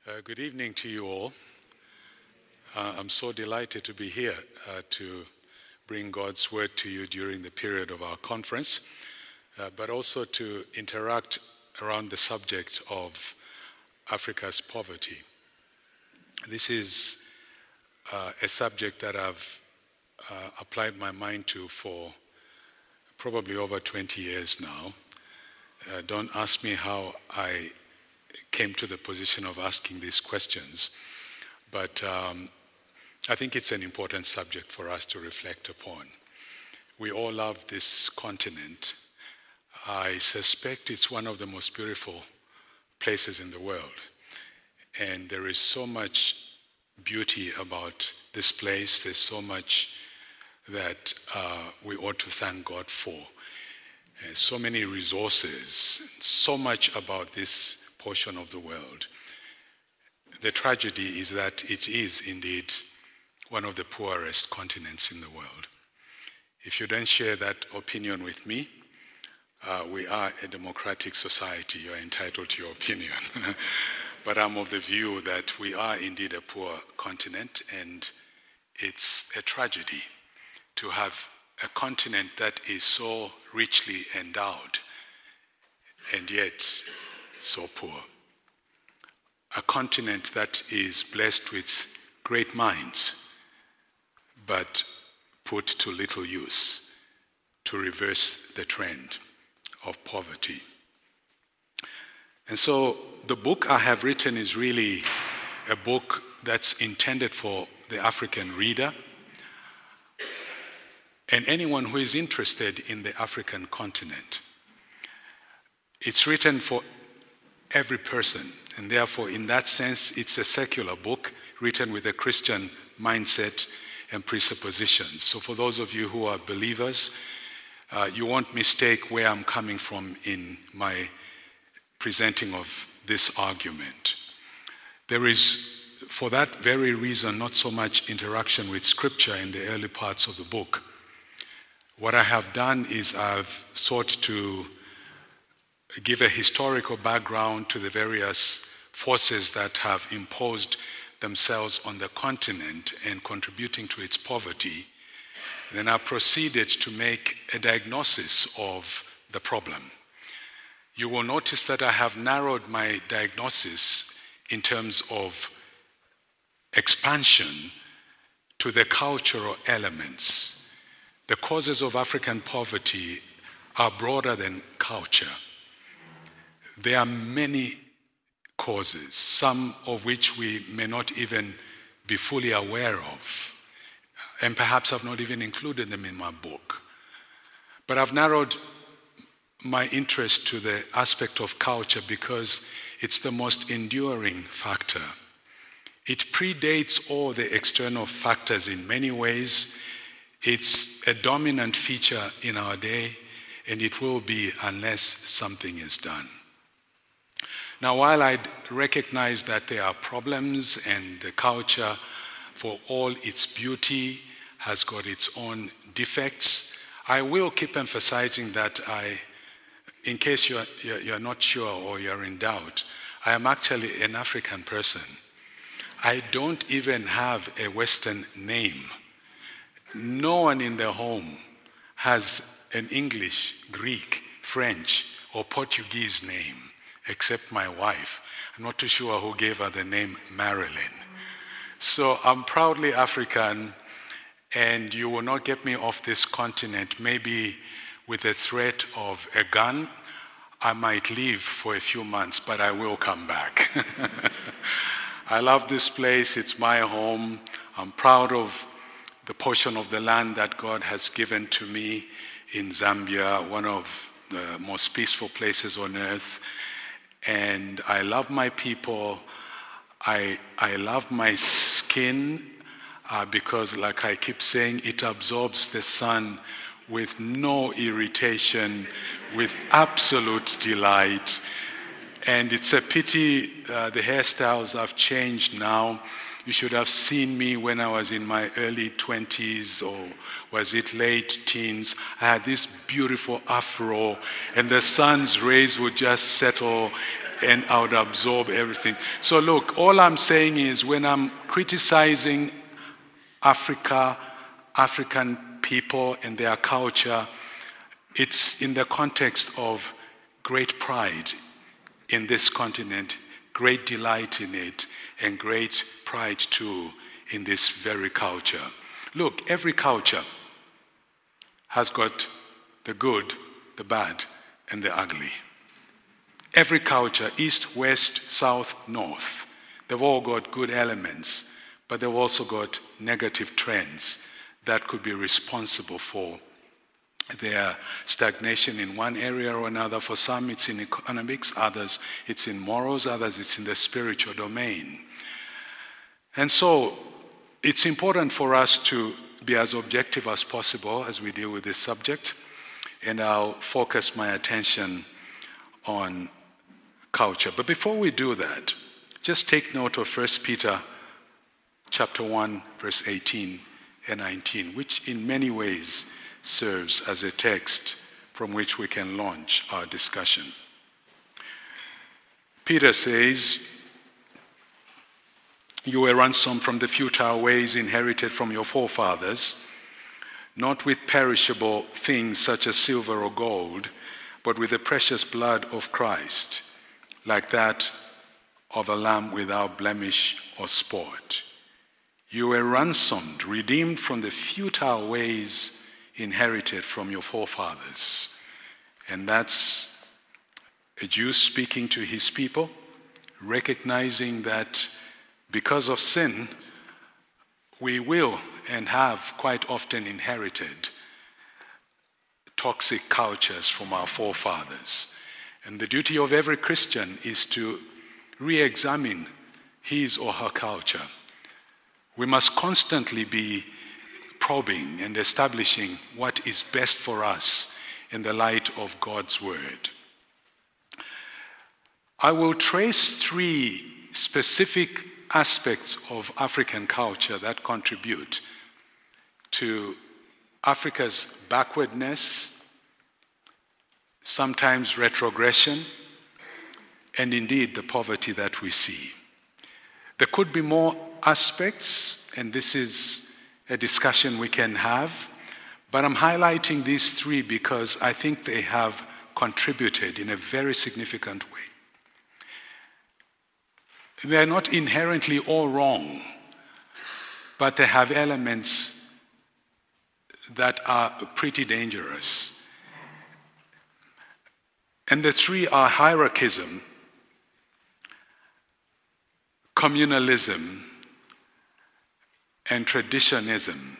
Good evening to you all. I'm so delighted to be here to bring God's word to you during the period of our conference, but also to interact around the subject of Africa's poverty. This is a subject that I've applied my mind to for probably over 20 years now. Don't ask me how I came to the position of asking these questions, but I think it's an important subject for us to reflect upon. We all love this continent. I suspect it's one of the most beautiful places in the world, and there is so much beauty about this place. There's so much that we ought to thank God for. So many resources, so much about this portion of the world. The tragedy is that it is indeed one of the poorest continents in the world. If you don't share that opinion with me, we are a democratic society. You are entitled to your opinion. But I'm of the view that we are indeed a poor continent, and it's a tragedy to have a continent that is so richly endowed and yet so poor. A continent that is blessed with great minds, but put to little use to reverse the trend of poverty. And so the book I have written is really a book that's intended for the African reader and anyone who is interested in the African continent. It's written for every person, and therefore in that sense it's a secular book written with a Christian mindset and presuppositions. So for those of you who are believers, you won't mistake where I'm coming from in my presenting of this argument. There is, for that very reason, not so much interaction with Scripture in the early parts of the book. What I have done is I've sought to give a historical background to the various forces that have imposed themselves on the continent and contributing to its poverty. Then I proceeded to make a diagnosis of the problem. You will notice that I have narrowed my diagnosis in terms of expansion to the cultural elements. The causes of African poverty are broader than culture. There are many causes, some of which we may not even be fully aware of, and perhaps I've not even included them in my book. But I've narrowed my interest to the aspect of culture because it's the most enduring factor. It predates all the external factors in many ways. It's a dominant feature in our day, and it will be unless something is done. Now, while I recognize that there are problems and the culture, for all its beauty, has got its own defects, I will keep emphasizing that in case you're not sure or you're in doubt, I am actually an African person. I don't even have a Western name. No one in the home has an English, Greek, French, or Portuguese name, except my wife. I'm not too sure who gave her the name Marilyn. So I'm proudly African, and you will not get me off this continent. Maybe with a threat of a gun, I might leave for a few months, but I will come back. I love this place. It's my home. I'm proud of the portion of the land that God has given to me in Zambia, one of the most peaceful places on earth. And I love my people. I love my skin because, like I keep saying, it absorbs the sun with no irritation, with absolute delight. And it's a pity the hairstyles have changed now. You should have seen me when I was in my early 20s, or was it late teens. I had this beautiful afro, and the sun's rays would just settle and I would absorb everything. So look, all I'm saying is when I'm criticizing Africa, African people and their culture, it's in the context of great pride in this continent, great delight in it, and great pride too in this very culture. Look, every culture has got the good, the bad, and the ugly. Every culture, east, west, south, north, they've all got good elements, but they've also got negative trends that could be responsible for their stagnation in one area or another. For some, it's in economics, others, it's in morals, others, it's in the spiritual domain. And so, it's important for us to be as objective as possible as we deal with this subject, and I'll focus my attention on culture. But before we do that, just take note of 1 Peter chapter 1, verse 18 and 19, which in many ways serves as a text from which we can launch our discussion. Peter says, "You were ransomed from the futile ways inherited from your forefathers, not with perishable things such as silver or gold, but with the precious blood of Christ, like that of a lamb without blemish or spot. You were ransomed, redeemed from the futile ways inherited from your forefathers." And that's a Jew speaking to his people, recognizing that because of sin, we will and have quite often inherited toxic cultures from our forefathers. And the duty of every Christian is to re-examine his or her culture. We must constantly be probing and establishing what is best for us in the light of God's Word. I will trace 3 specific aspects of African culture that contribute to Africa's backwardness, sometimes retrogression, and indeed the poverty that we see. There could be more aspects, and this is a discussion we can have, but I'm highlighting these 3 because I think they have contributed in a very significant way. They are not inherently all wrong, but they have elements that are pretty dangerous. And the 3 are hierarchism, communalism, and traditionism.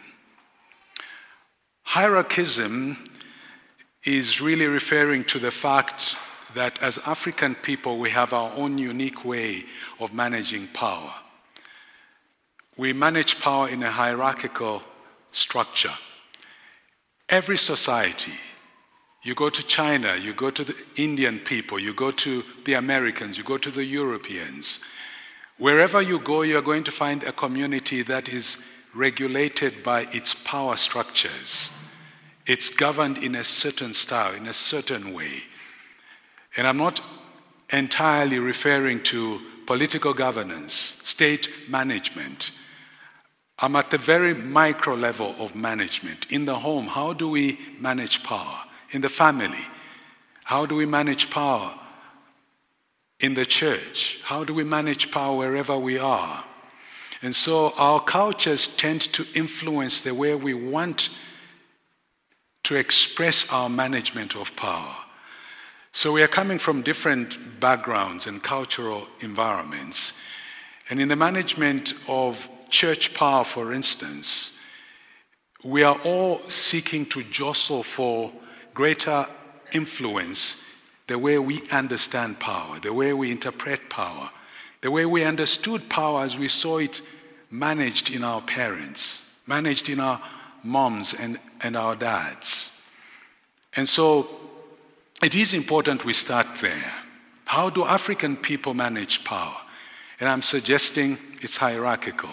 Hierarchism is really referring to the fact that as African people we have our own unique way of managing power. We manage power in a hierarchical structure. Every society, you go to China, you go to the Indian people, you go to the Americans, you go to the Europeans. Wherever you go, you're going to find a community that is regulated by its power structures. It's governed in a certain style, in a certain way. And I'm not entirely referring to political governance, state management. I'm at the very micro level of management. In the home, how do we manage power? In the family, how do we manage power? In the church, how do we manage power wherever we are? And so our cultures tend to influence the way we want to express our management of power. So we are coming from different backgrounds and cultural environments. And in the management of church power, for instance, we are all seeking to jostle for greater influence the way we understand power, the way we interpret power, the way we understood power as we saw it managed in our parents, managed in our moms and our dads. And so it is important we start there. How do African people manage power? And I'm suggesting it's hierarchical.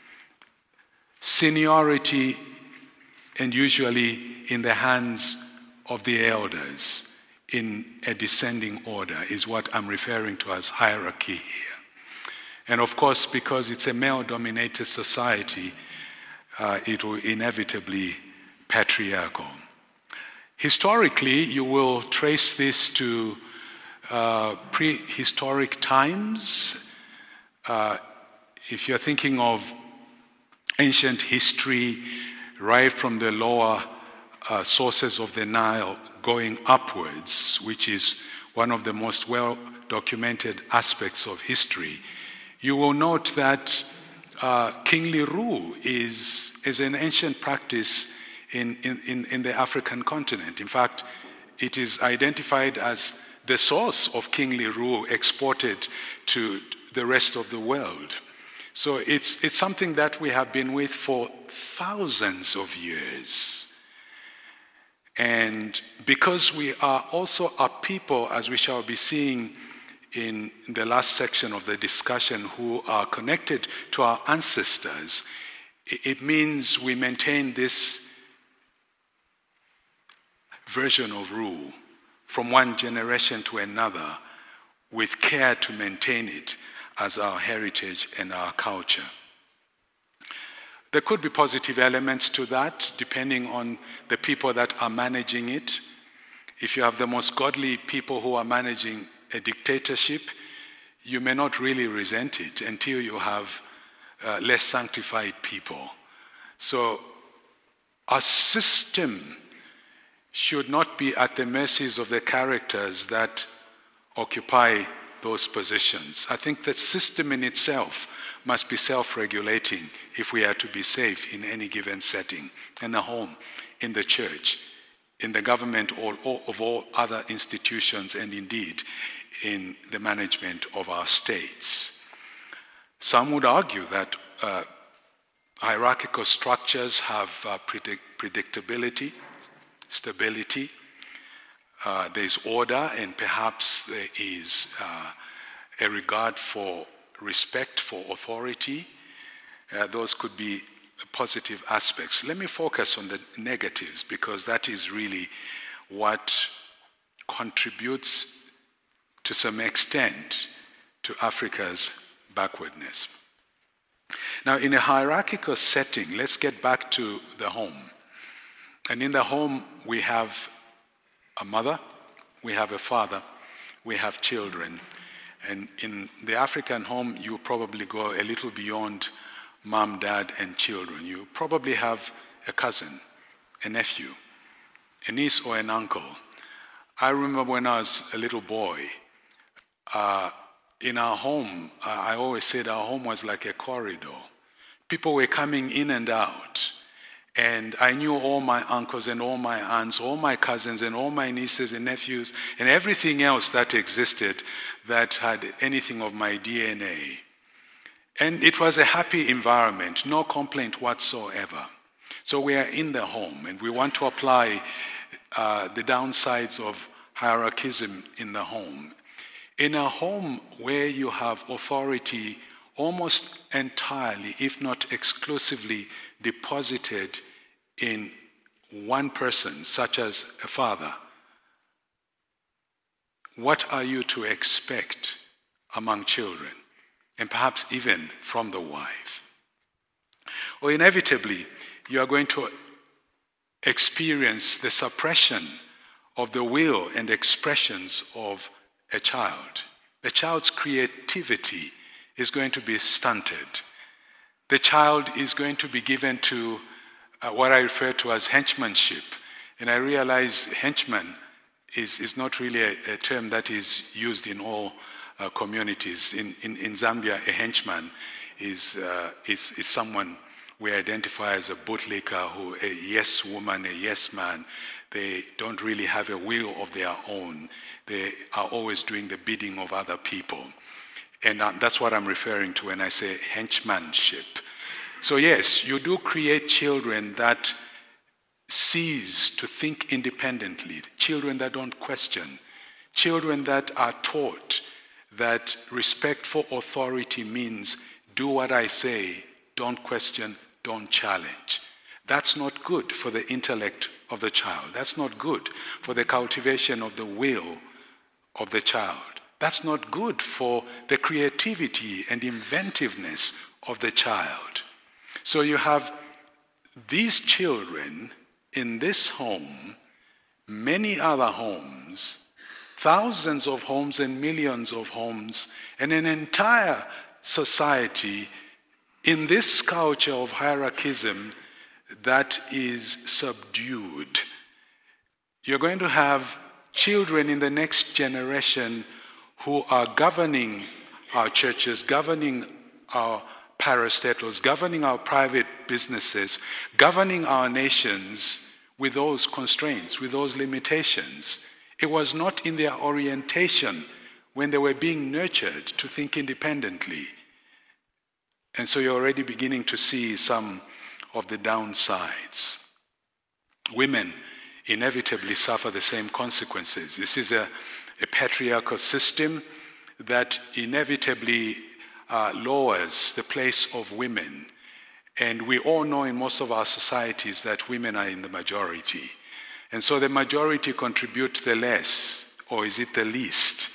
Seniority, and usually in the hands of the elders in a descending order, is what I'm referring to as hierarchy here. And of course, because it's a male-dominated society, it will inevitably patriarchal. Historically, you will trace this to prehistoric times. If you're thinking of ancient history, right from the lower sources of the Nile going upwards, which is one of the most well-documented aspects of history, you will note that kingly rule is an ancient practice in the African continent. In fact, it is identified as the source of kingly rule exported to the rest of the world. So it's something that we have been with for thousands of years. And because we are also a people, as we shall be seeing in the last section of the discussion, who are connected to our ancestors, it means we maintain this version of rule from one generation to another with care to maintain it as our heritage and our culture. There could be positive elements to that depending on the people that are managing it. If you have the most godly people who are managing a dictatorship, you may not really resent it until you have less sanctified people. So our system should not be at the mercies of the characters that occupy those positions. I think that system in itself must be self-regulating if we are to be safe in any given setting, in the home, in the church, in the government, or of all other institutions, and indeed in the management of our states. Some would argue that hierarchical structures have predictability, stability, there's order, and perhaps there is a regard for respect for authority. Those could be positive aspects. Let me focus on the negatives, because that is really what contributes to some extent to Africa's backwardness. Now, in a hierarchical setting, let's get back to the home. And in the home, we have a mother, we have a father, we have children. And in the African home, you probably go a little beyond mom, dad, and children. You probably have a cousin, a nephew, a niece, or an uncle. I remember when I was a little boy, in our home, I always said our home was like a corridor. People were coming in and out. And I knew all my uncles and all my aunts, all my cousins and all my nieces and nephews and everything else that existed that had anything of my DNA. And it was a happy environment, no complaint whatsoever. So we are in the home, and we want to apply the downsides of hierarchism in the home. In a home where you have authority almost entirely, if not exclusively, deposited in one person, such as a father, what are you to expect among children, and perhaps even from the wife? Or inevitably, you are going to experience the suppression of the will and expressions of a child. The child's creativity is going to be stunted. The child is going to be given to what I refer to as henchmanship. And I realize henchman is not really a term that is used in all communities. In Zambia, a henchman is someone we identify as a bootlicker, who a yes woman, a yes man. They don't really have a will of their own. They are always doing the bidding of other people. And that's what I'm referring to when I say henchmanship. So yes, you do create children that cease to think independently, children that don't question, children that are taught that respect for authority means do what I say, don't question, don't challenge. That's not good for the intellect of the child. That's not good for the cultivation of the will of the child. That's not good for the creativity and inventiveness of the child. So you have these children in this home, many other homes, thousands of homes and millions of homes, and an entire society in this culture of hierarchism that is subdued. You're going to have children in the next generation who are governing our churches, governing our parastatals, governing our private businesses, governing our nations with those constraints, with those limitations. It was not in their orientation when they were being nurtured to think independently. And so you're already beginning to see some of the downsides. Women inevitably suffer the same consequences. This is a patriarchal system that inevitably lowers the place of women. And we all know in most of our societies that women are in the majority. And so the majority contribute the less, or is it the least,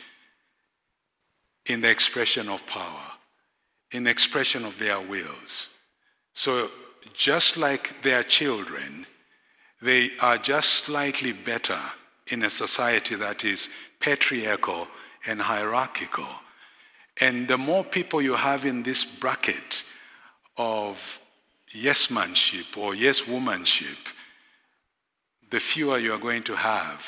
in the expression of power, in the expression of their wills. So just like their children, they are just slightly better in a society that is patriarchal and hierarchical. And the more people you have in this bracket of yes-manship or yes-womanship, the fewer you are going to have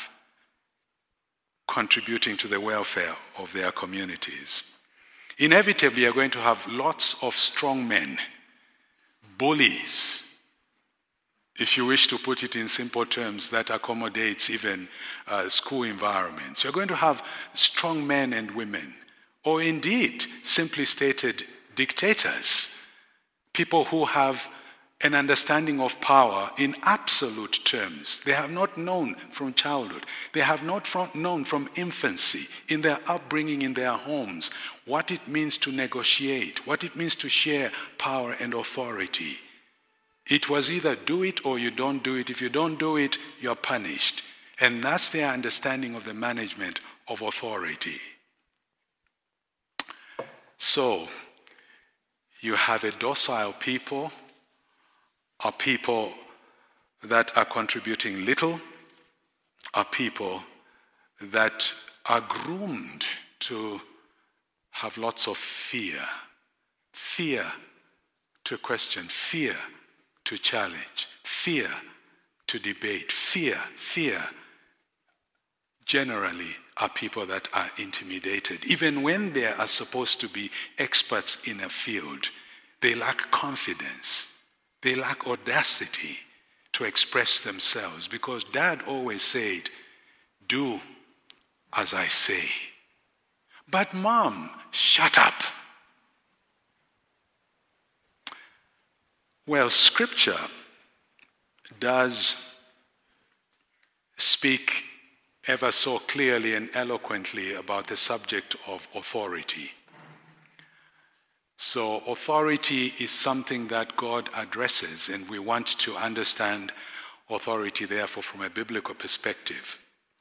contributing to the welfare of their communities. Inevitably, you're going to have lots of strong men, bullies, if you wish to put it in simple terms that accommodates even school environments. You're going to have strong men and women, or indeed, simply stated, dictators, people who have an understanding of power in absolute terms. They have not known from childhood. They have not known from infancy, in their upbringing, in their homes, what it means to negotiate, what it means to share power and authority. It was either do it or you don't do it. If you don't do it, you're punished. And that's their understanding of the management of authority. So, you have a docile people, are people that are contributing little, are people that are groomed to have lots of fear. Fear to question, fear to challenge, fear to debate, fear generally are people that are intimidated. Even when they are supposed to be experts in a field, they lack confidence. They lack audacity to express themselves because Dad always said, do as I say. But Mom, shut up. Well, Scripture does speak ever so clearly and eloquently about the subject of authority. So authority is something that God addresses, and we want to understand authority, therefore, from a biblical perspective.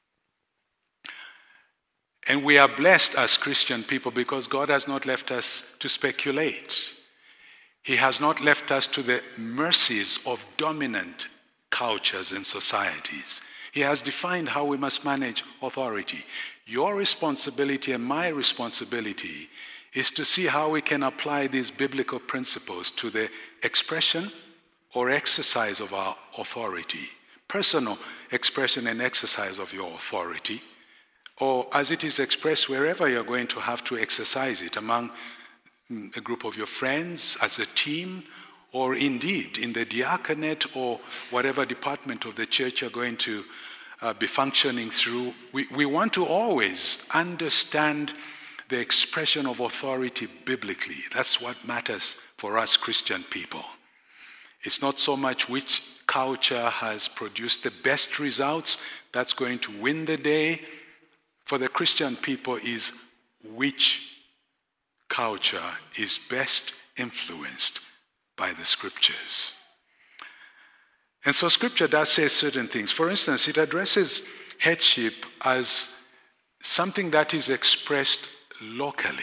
And we are blessed as Christian people because God has not left us to speculate. He has not left us to the mercies of dominant cultures and societies. He has defined how we must manage authority. Your responsibility and my responsibility is to see how we can apply these biblical principles to the expression or exercise of our authority. Personal expression and exercise of your authority, or as it is expressed wherever you're going to have to exercise it, among a group of your friends, as a team, or indeed in the diaconate or whatever department of the church you're going to be functioning through. We want to always understand the expression of authority biblically. That's what matters for us Christian people. It's not so much which culture has produced the best results that's going to win the day. For the Christian people is which culture is best influenced by the scriptures. And so scripture does say certain things. For instance, it addresses headship as something that is expressed locally,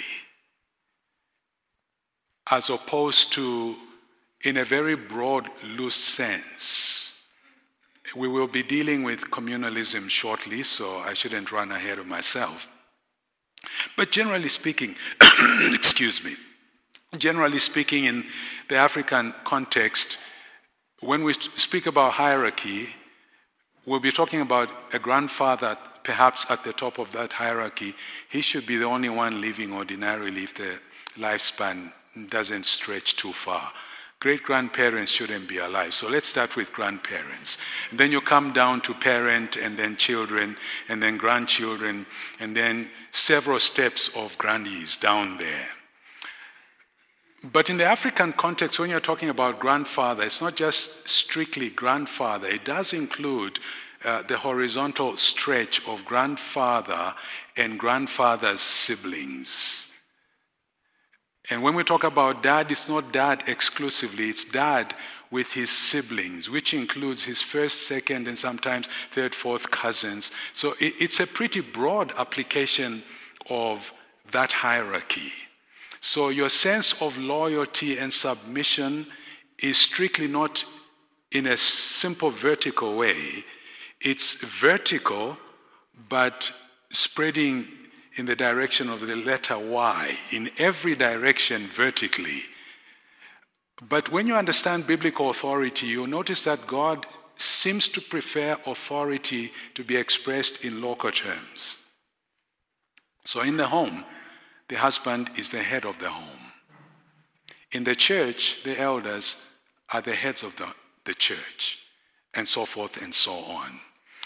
as opposed to in a very broad, loose sense. We will be dealing with communalism shortly, so I shouldn't run ahead of myself. But generally speaking, excuse me, generally speaking, in the African context, when we speak about hierarchy, we'll be talking about a grandfather perhaps at the top of that hierarchy. He should be the only one living ordinarily if the lifespan doesn't stretch too far. Great-grandparents shouldn't be alive. So let's start with grandparents. And then you come down to parent, and then children, and then grandchildren, and then several steps of grandees down there. But in the African context, when you're talking about grandfather, it's not just strictly grandfather. It does include the horizontal stretch of grandfather and grandfather's siblings. And when we talk about dad, it's not dad exclusively, it's dad with his siblings, which includes his first, second, and sometimes third, fourth cousins. So it's a pretty broad application of that hierarchy. So your sense of loyalty and submission is strictly not in a simple vertical way. It's vertical, but spreading in the direction of the letter Y, in every direction vertically. But when you understand biblical authority, you'll notice that God seems to prefer authority to be expressed in local terms. So in the home, the husband is the head of the home. In the church, the elders are the heads of the church, and so forth and so on.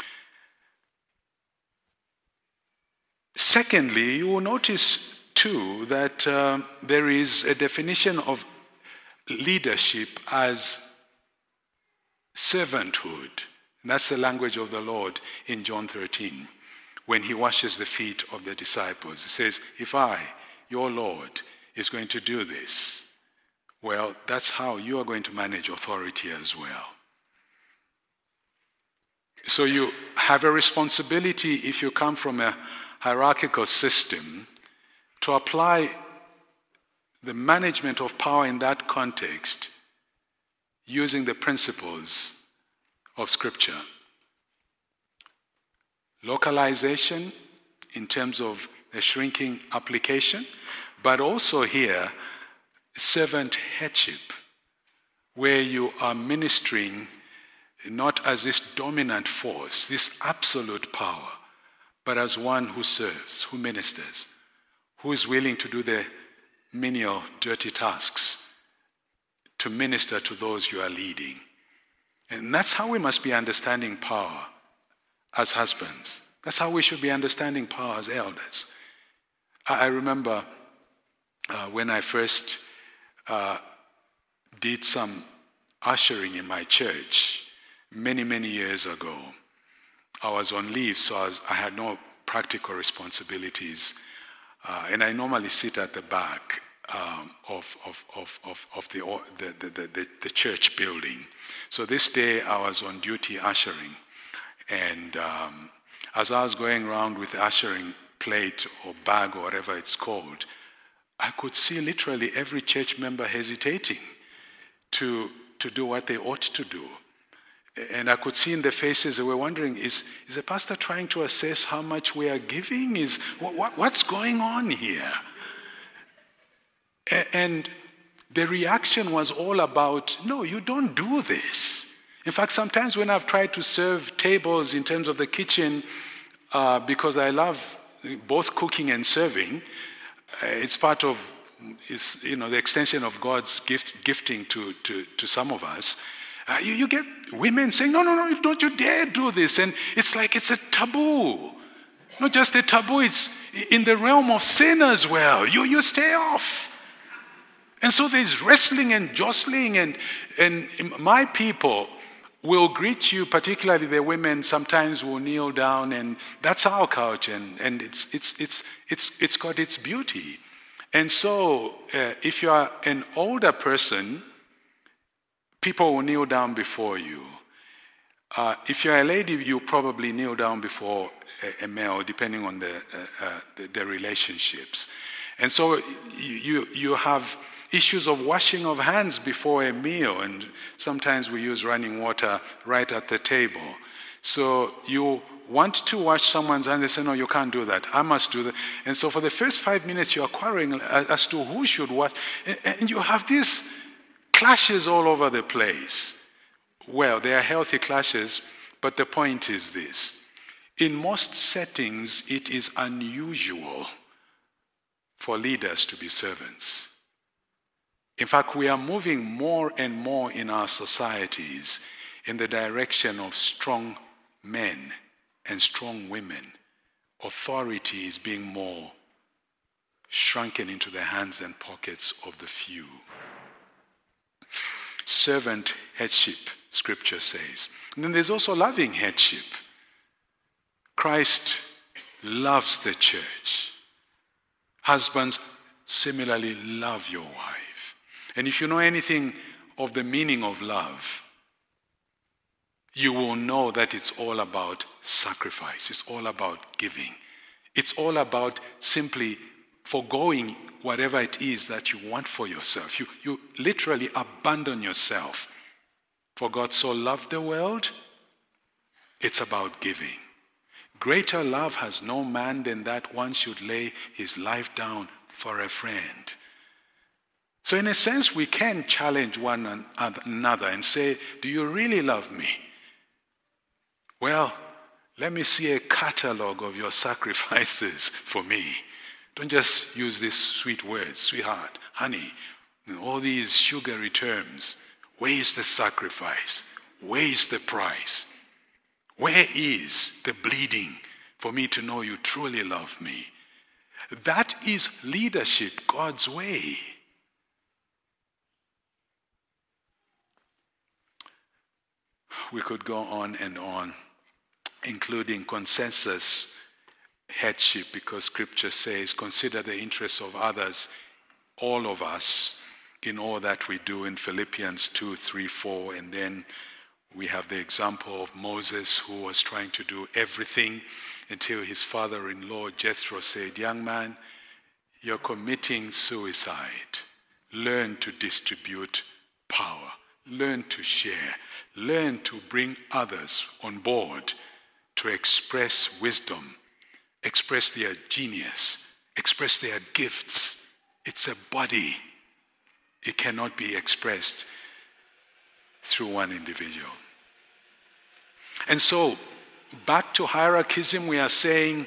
Secondly, you will notice too that there is a definition of leadership as servanthood. And that's the language of the Lord in John 13. When he washes the feet of the disciples, he says, if I, your Lord, is going to do this, well, that's how you are going to manage authority as well. So you have a responsibility, if you come from a hierarchical system, to apply the management of power in that context using the principles of Scripture. Localization in terms of the shrinking application, but also here, servant headship, where you are ministering not as this dominant force, this absolute power, but as one who serves, who ministers, who is willing to do the menial, dirty tasks to minister to those you are leading. And that's how we must be understanding power as husbands. That's how we should be understanding power as elders. I remember when I first did some ushering in my church many, many years ago. I was on leave, so I had no practical responsibilities. And I normally sit at the back of the church building. So this day I was on duty ushering. And as I was going around with the ushering plate or bag or whatever it's called, I could see literally every church member hesitating to do what they ought to do. And I could see in their faces they were wondering, is the pastor trying to assess how much we are giving? What's going on here? And the reaction was all about, no, you don't do this. In fact, sometimes when I've tried to serve tables in terms of the kitchen, because I love both cooking and serving, it's part of the extension of God's gifting to some of us. You get women saying, no, don't you dare do this. And it's like it's a taboo. Not just a taboo, it's in the realm of sin as well. You stay off. And so there's wrestling and jostling. And my people will greet you, particularly the women sometimes will kneel down, and that's our culture, and it's got its beauty. And so if you are an older person, people will kneel down before you. If you're a lady, you probably kneel down before a male, depending on the relationships. And so you have issues of washing of hands before a meal, and sometimes we use running water right at the table. So you want to wash someone's hands, they say, no, you can't do that. I must do that. And so for the first 5 minutes, you are quarreling as to who should wash. And you have these clashes all over the place. Well, they are healthy clashes, but the point is this. In most settings, it is unusual for leaders to be servants. In fact, we are moving more and more in our societies in the direction of strong men and strong women. Authority is being more shrunken into the hands and pockets of the few. Servant headship, Scripture says. And then there's also loving headship. Christ loves the church. Husbands, similarly love your wife. And if you know anything of the meaning of love, you will know that it's all about sacrifice. It's all about giving. It's all about simply forgoing whatever it is that you want for yourself. You literally abandon yourself. For God so loved the world, it's about giving. Greater love has no man than that one should lay his life down for a friend. So in a sense, we can challenge one another and say, do you really love me? Well, let me see a catalog of your sacrifices for me. Don't just use these sweet words, sweetheart, honey, and all these sugary terms. Where is the sacrifice? Where is the price? Where is the bleeding for me to know you truly love me? That is leadership God's way. We could go on and on, including consensus headship, because Scripture says, consider the interests of others, all of us, in all that we do, in Philippians 2, 3, 4. And then we have the example of Moses, who was trying to do everything until his father-in-law Jethro said, young man, you're committing suicide. Learn to distribute power. Learn to share. Learn to bring others on board to express wisdom, express their genius, express their gifts. It's a body. It cannot be expressed through one individual. And so, back to hierarchism, we are saying,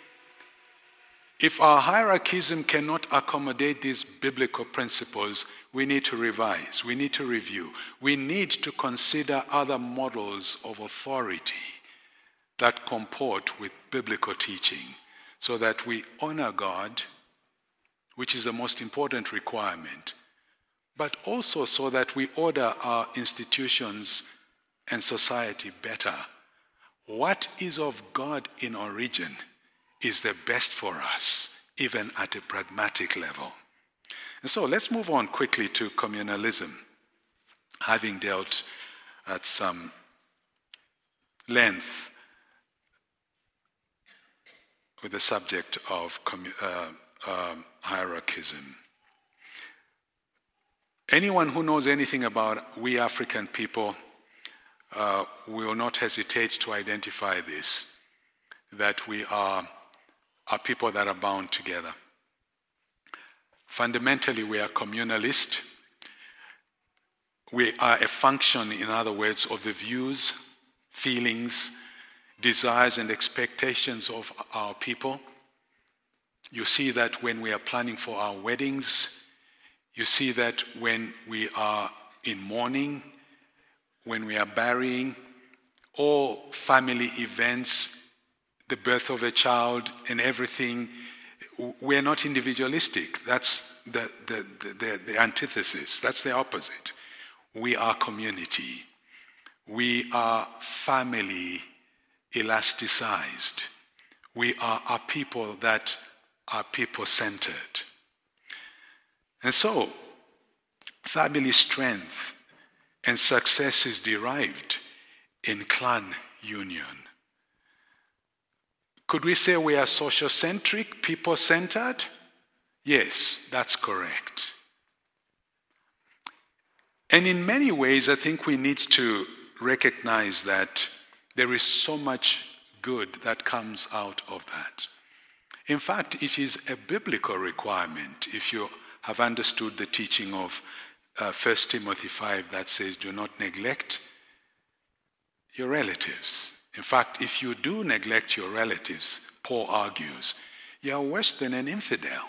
if our hierarchism cannot accommodate these biblical principles, we need to revise, we need to review, we need to consider other models of authority that comport with biblical teaching, so that we honor God, which is the most important requirement, but also so that we order our institutions and society better. What is of God in origin is the best for us, even at a pragmatic level. And so let's move on quickly to communalism, having dealt at some length with the subject of hierarchism. Anyone who knows anything about we African people will not hesitate to identify this, that we are people that are bound together. Fundamentally, we are communalist. We are a function, in other words, of the views, feelings, desires, and expectations of our people. You see that when we are planning for our weddings. You see that when we are in mourning, when we are burying, all family events, the birth of a child and everything. We're not individualistic. That's the antithesis. That's the opposite. We are community. We are family elasticized. We are a people that are people-centered. And so, family strength and success is derived in clan union. Could we say we are social-centric, people-centered? Yes, that's correct. And in many ways, I think we need to recognize that there is so much good that comes out of that. In fact, it is a biblical requirement if you have understood the teaching of 1 Timothy 5 that says, do not neglect your relatives. In fact, if you do neglect your relatives, Paul argues, you are worse than an infidel.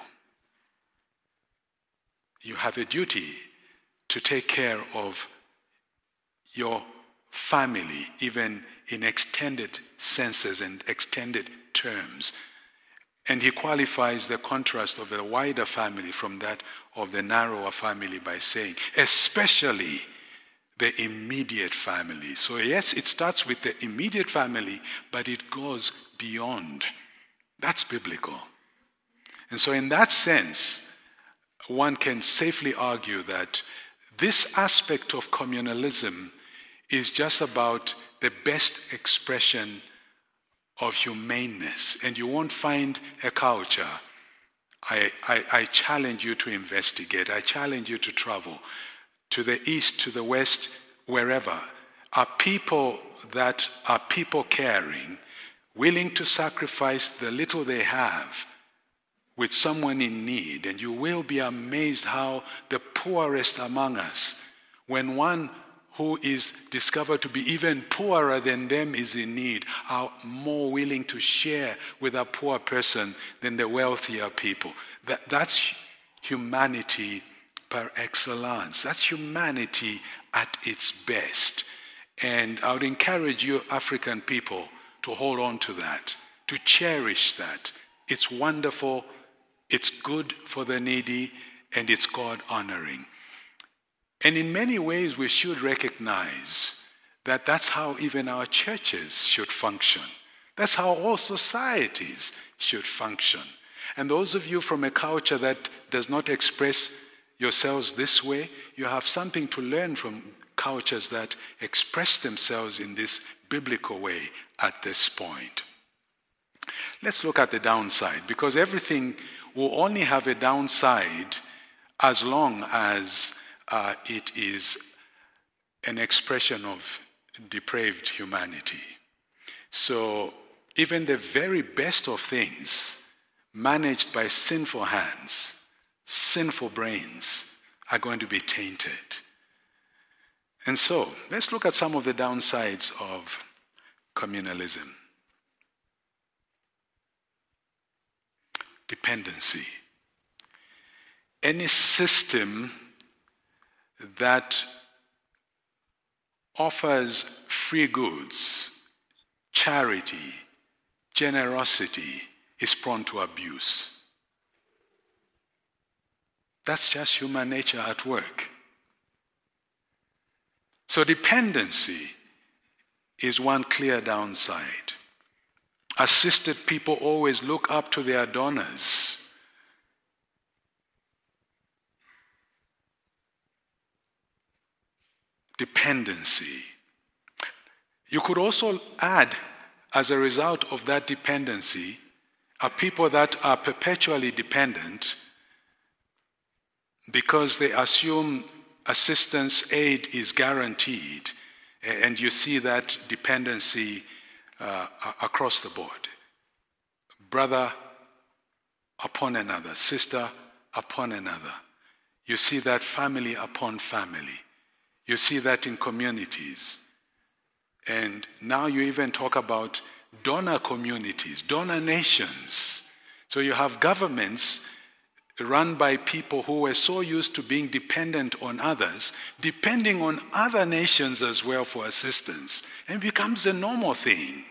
You have a duty to take care of your family, even in extended senses and extended terms. And he qualifies the contrast of the wider family from that of the narrower family by saying, especially the immediate family. So yes, it starts with the immediate family, but it goes beyond. That's biblical. And so in that sense, one can safely argue that this aspect of communalism is just about the best expression of humaneness. And you won't find a culture. I challenge you to investigate. I challenge you to travel to the east, to the west, wherever. Are people that are people caring, willing to sacrifice the little they have with someone in need. And you will be amazed how the poorest among us, when one who is discovered to be even poorer than them is in need, are more willing to share with a poor person than the wealthier people. That's humanity par excellence. That's humanity at its best. And I would encourage you African people to hold on to that, to cherish that. It's wonderful, it's good for the needy, and it's God-honoring. And in many ways, we should recognize that that's how even our churches should function. That's how all societies should function. And those of you from a culture that does not express yourselves this way, you have something to learn from cultures that express themselves in this biblical way at this point. Let's look at the downside, because everything will only have a downside as long as it is an expression of depraved humanity. So even the very best of things managed by sinful hands, sinful brains, are going to be tainted. And so let's look at some of the downsides of communalism. Dependency. Any system that offers free goods, charity, generosity is prone to abuse. That's just human nature at work. So dependency is one clear downside. Assisted people always look up to their donors. Dependency. You could also add, as a result of that dependency, are people that are perpetually dependent because they assume assistance, aid is guaranteed, and you see that dependency across the board. Brother upon another, sister upon another. You see that family upon family. You see that in communities. And now you even talk about donor communities, donor nations. So you have governments run by people who were so used to being dependent on others, depending on other nations as well for assistance, and it becomes a normal thing.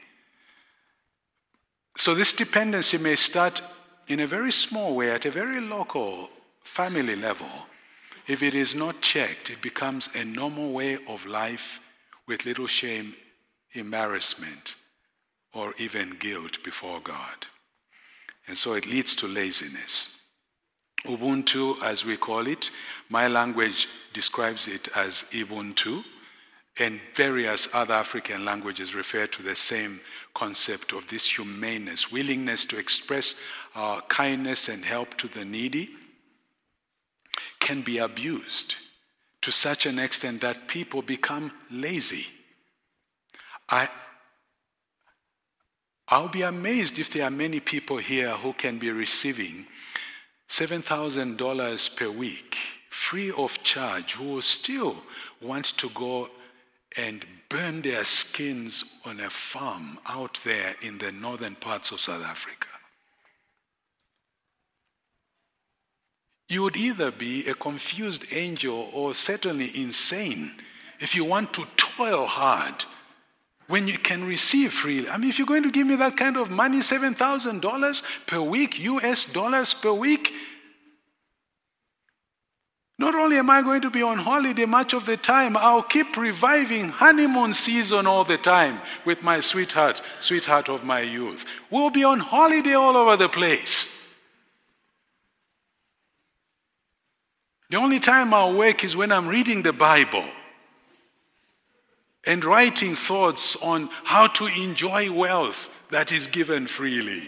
So this dependency may start in a very small way, at a very local family level. If it is not checked, it becomes a normal way of life with little shame, embarrassment, or even guilt before God. And so it leads to laziness. Ubuntu, as we call it, my language describes it as Ubuntu, and various other African languages refer to the same concept of this humaneness, willingness to express kindness and help to the needy, can be abused to such an extent that people become lazy. I'll be amazed if there are many people here who can be receiving $7,000 per week, free of charge, who will still want to go and burn their skins on a farm out there in the northern parts of South Africa. You would either be a confused angel or certainly insane if you want to toil hard when you can receive freely. I mean, if you're going to give me that kind of money, $7,000 per week, US dollars per week, not only am I going to be on holiday much of the time, I'll keep reviving honeymoon season all the time with my sweetheart of my youth. We'll be on holiday all over the place. The only time I'll work is when I'm reading the Bible and writing thoughts on how to enjoy wealth that is given freely.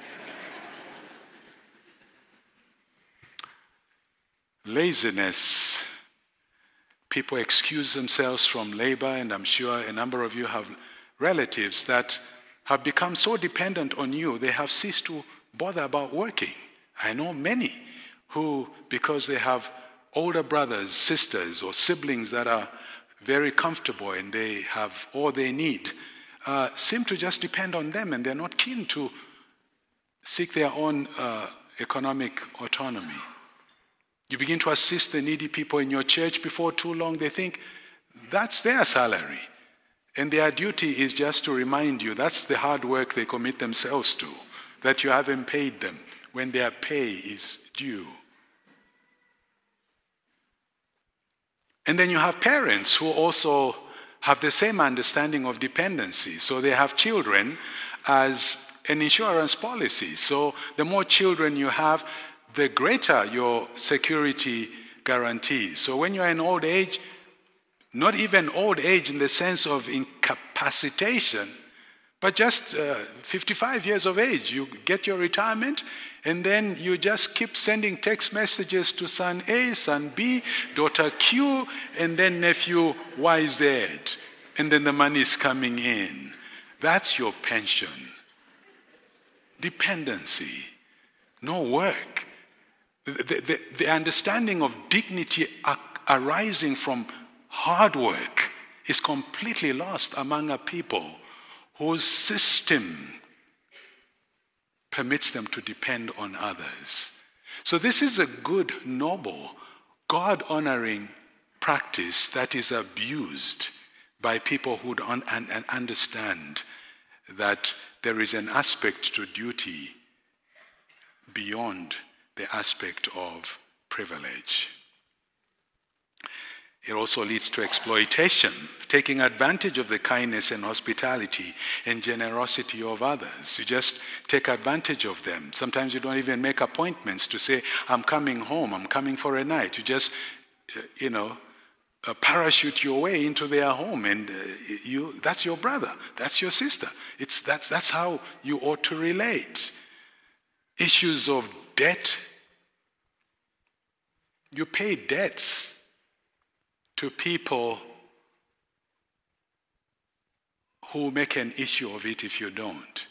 Laziness. People excuse themselves from labor, and I'm sure a number of you have relatives that have become so dependent on you, they have ceased to bother about working. I know many who, because they have older brothers, sisters, or siblings that are very comfortable and they have all they need, seem to just depend on them, and they're not keen to seek their own economic autonomy. You begin to assist the needy people in your church. Before too long, they think that's their salary. And their duty is just to remind you that's the hard work they commit themselves to, that you haven't paid them when their pay is due. And then you have parents who also have the same understanding of dependency. So they have children as an insurance policy. So the more children you have, the greater your security guarantee. So when you're in old age, not even old age in the sense of incapacitation, but just 55 years of age, you get your retirement, and then you just keep sending text messages to son A, son B, daughter Q, and then nephew YZ, and then the money is coming in. That's your pension. Dependency, no work. The understanding of dignity arising from hard work is completely lost among a people whose system permits them to depend on others. So this is a good, noble, God-honoring practice that is abused by people who don't understand that there is an aspect to duty beyond the aspect of privilege. It also leads to exploitation, taking advantage of the kindness and hospitality and generosity of others. You just take advantage of them. Sometimes you don't even make appointments to say, I'm coming home, I'm coming for a night. You just, parachute your way into their home, and that's your brother, that's your sister. That's how you ought to relate. Issues of debt. You pay debts to people who make an issue of it if you don't.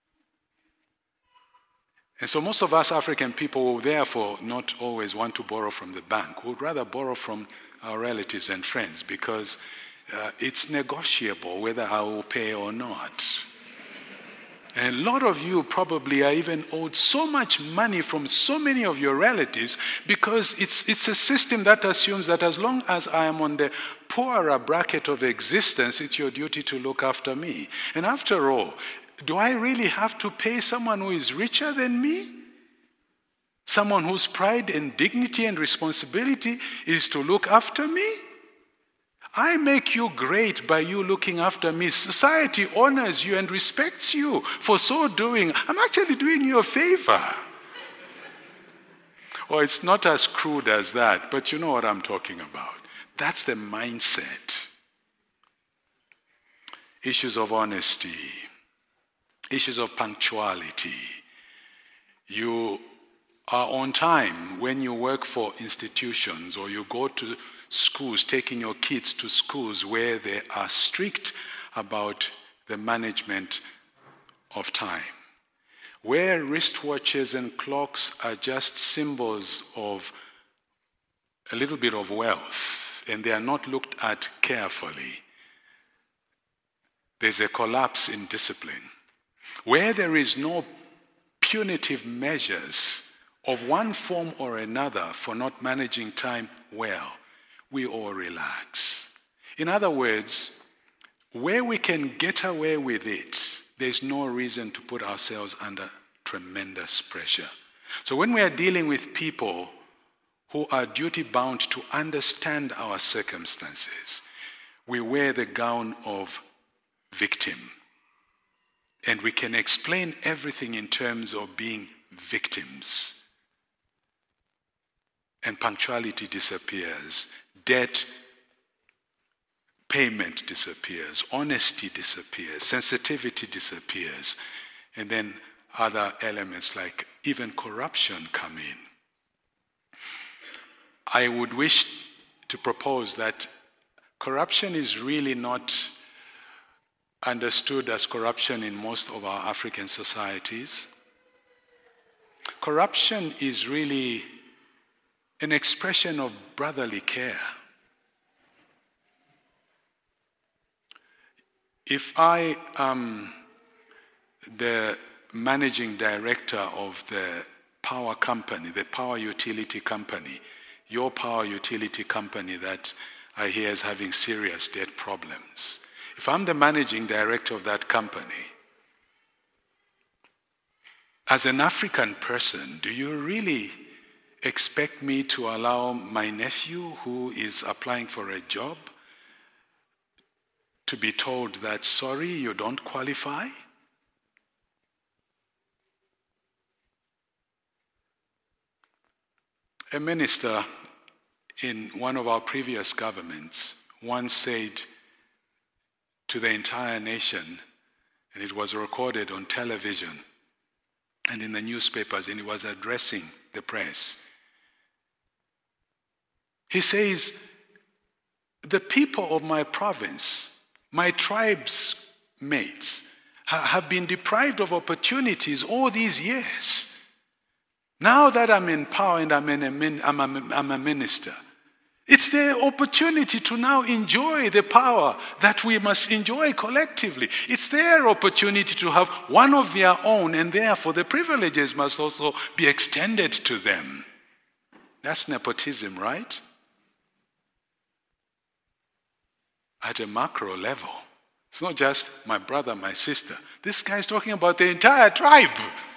And so most of us African people will therefore not always want to borrow from the bank. We would rather borrow from our relatives and friends because it's negotiable whether I will pay or not. And a lot of you probably are even owed so much money from so many of your relatives because it's a system that assumes that as long as I am on the poorer bracket of existence, it's your duty to look after me. And after all, do I really have to pay someone who is richer than me? Someone whose pride and dignity and responsibility is to look after me? I make you great by you looking after me. Society honors you and respects you for so doing. I'm actually doing you a favor. Well, it's not as crude as that, but you know what I'm talking about. That's the mindset. Issues of honesty, issues of punctuality. You are on time when you work for institutions or you go to schools, taking your kids to schools where they are strict about the management of time. Where wristwatches and clocks are just symbols of a little bit of wealth and they are not looked at carefully, there's a collapse in discipline. Where there is no punitive measures of one form or another for not managing time well, we all relax. In other words, where we can get away with it, there's no reason to put ourselves under tremendous pressure. So when we are dealing with people who are duty bound to understand our circumstances, we wear the gown of victim. And we can explain everything in terms of being victims. And punctuality disappears. Debt payment disappears. Honesty disappears. Sensitivity disappears. And then other elements like even corruption come in. I would wish to propose that corruption is really not understood as corruption in most of our African societies. Corruption is really an expression of brotherly care. If I am the managing director of the power company, the power utility company, your power utility company that I hear is having serious debt problems, if I'm the managing director of that company, as an African person, do you really expect me to allow my nephew who is applying for a job to be told that, sorry, you don't qualify? A minister in one of our previous governments once said to the entire nation, and it was recorded on television and in the newspapers, and he was addressing the press. He says, the people of my province, my tribe's mates, have been deprived of opportunities all these years. Now that I'm in power and I'm a minister, it's their opportunity to now enjoy the power that we must enjoy collectively. It's their opportunity to have one of their own, and therefore the privileges must also be extended to them. That's nepotism, right? At a macro level. It's not just my brother, my sister. This guy is talking about the entire tribe.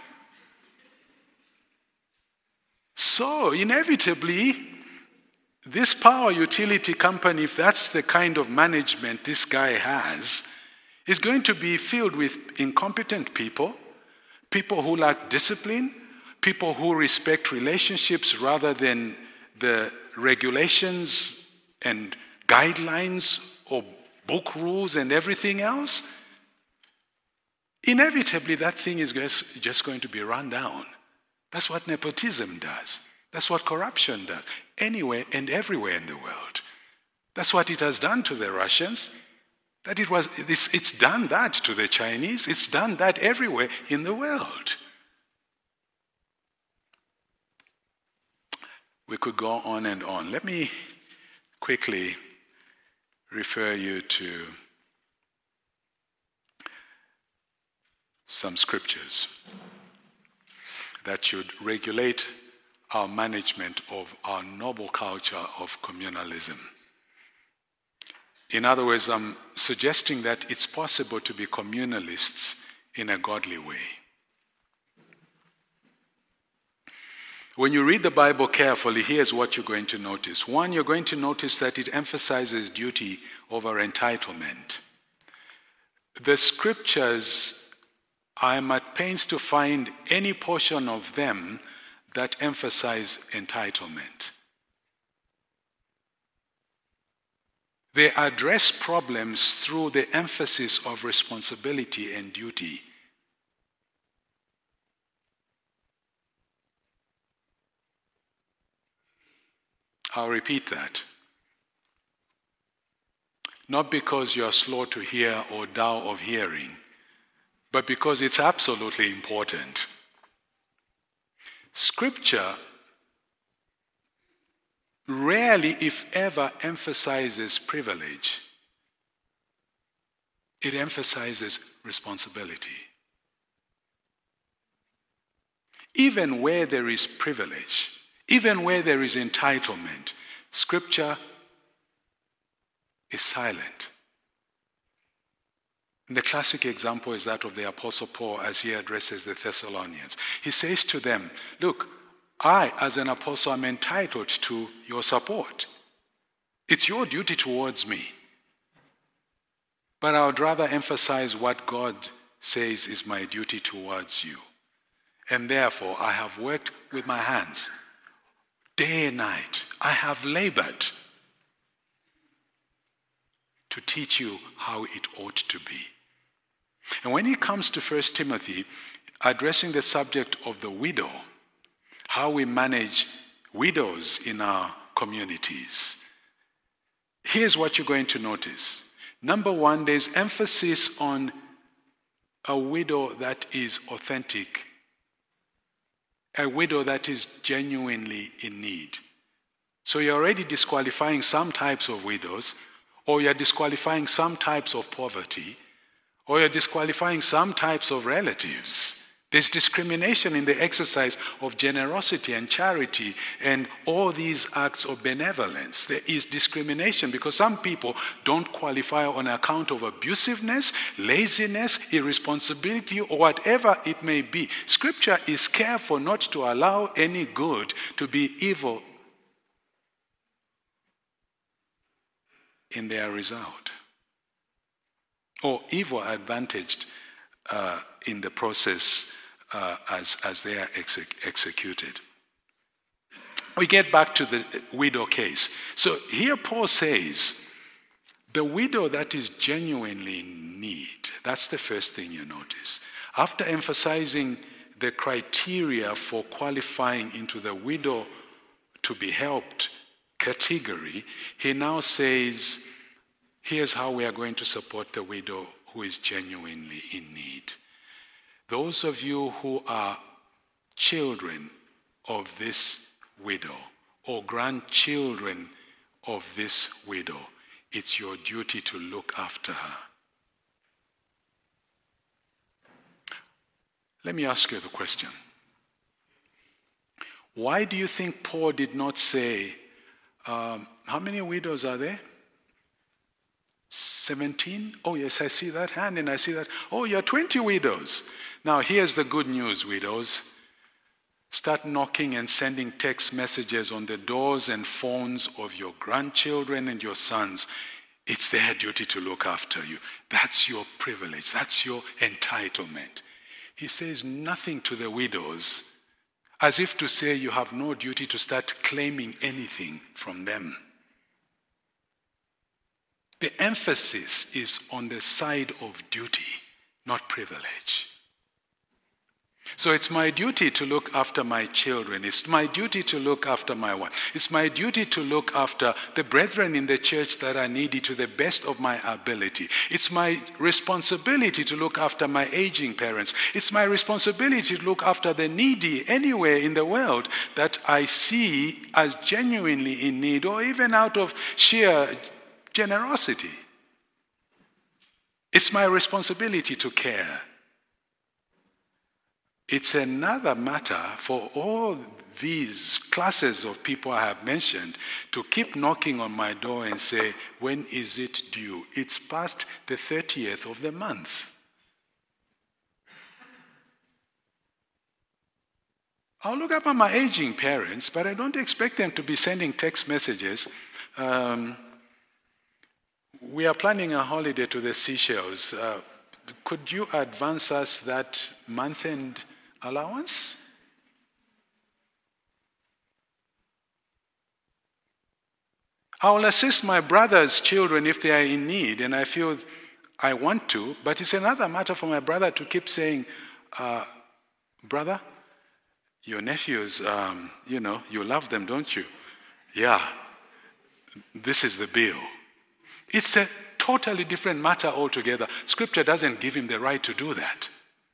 So, inevitably, this power utility company, if that's the kind of management this guy has, is going to be filled with incompetent people, people who lack discipline, people who respect relationships rather than the regulations and guidelines or book rules and everything else. Inevitably, that thing is just going to be run down. That's what nepotism does. That's what corruption does. Anywhere and everywhere in the world. That's what it has done to the Russians. It's done that to the Chinese. It's done that everywhere in the world. We could go on and on. Let me quickly refer you to some scriptures that should regulate our management of our noble culture of communalism. In other words, I'm suggesting that it's possible to be communalists in a godly way. When you read the Bible carefully, here's what you're going to notice. One, you're going to notice that it emphasizes duty over entitlement. The scriptures, I'm at pains to find any portion of them that emphasize entitlement. They address problems through the emphasis of responsibility and duty. I'll repeat that. Not because you are slow to hear or dull of hearing, but because it's absolutely important. Scripture rarely, if ever, emphasizes privilege. It emphasizes responsibility. Even where there is privilege, even where there is entitlement, Scripture is silent. The classic example is that of the Apostle Paul as he addresses the Thessalonians. He says to them, look, I, as an apostle, am entitled to your support. It's your duty towards me. But I would rather emphasize what God says is my duty towards you. And therefore, I have worked with my hands day and night. I have labored to teach you how it ought to be. And when he comes to 1 Timothy, addressing the subject of the widow, how we manage widows in our communities, here's what you're going to notice. Number one, there's emphasis on a widow that is authentic, a widow that is genuinely in need. So you're already disqualifying some types of widows, or you're disqualifying some types of poverty, or you're disqualifying some types of relatives. There's discrimination in the exercise of generosity and charity and all these acts of benevolence. There is discrimination because some people don't qualify on account of abusiveness, laziness, irresponsibility, or whatever it may be. Scripture is careful not to allow any good to be evil in their result, or evil advantaged in the process as they are executed. We get back to the widow case. So here Paul says, the widow that is genuinely in need, that's the first thing you notice. After emphasizing the criteria for qualifying into the widow to be helped category, he now says, here's how we are going to support the widow who is genuinely in need. Those of you who are children of this widow or grandchildren of this widow, it's your duty to look after her. Let me ask you the question. Why do you think Paul did not say, how many widows are there? 17? Oh yes, I see that hand and I see that. Oh, you're 20 widows. Now here's the good news, widows. Start knocking and sending text messages on the doors and phones of your grandchildren and your sons. It's their duty to look after you. That's your privilege. That's your entitlement. He says nothing to the widows, as if to say you have no duty to start claiming anything from them. The emphasis is on the side of duty, not privilege. So it's my duty to look after my children. It's my duty to look after my wife. It's my duty to look after the brethren in the church that are needy to the best of my ability. It's my responsibility to look after my aging parents. It's my responsibility to look after the needy anywhere in the world that I see as genuinely in need, or even out of sheer generosity. It's my responsibility to care. It's another matter for all these classes of people I have mentioned to keep knocking on my door and say, when is it due? It's past the 30th of the month. I'll look up at my aging parents, but I don't expect them to be sending text messages. We are planning a holiday to the Seychelles. Could you advance us that month-end allowance? I will assist my brother's children if they are in need, and I feel I want to, but it's another matter for my brother to keep saying, brother, your nephews, you love them, don't you? Yeah, this is the bill. It's a totally different matter altogether. Scripture doesn't give him the right to do that.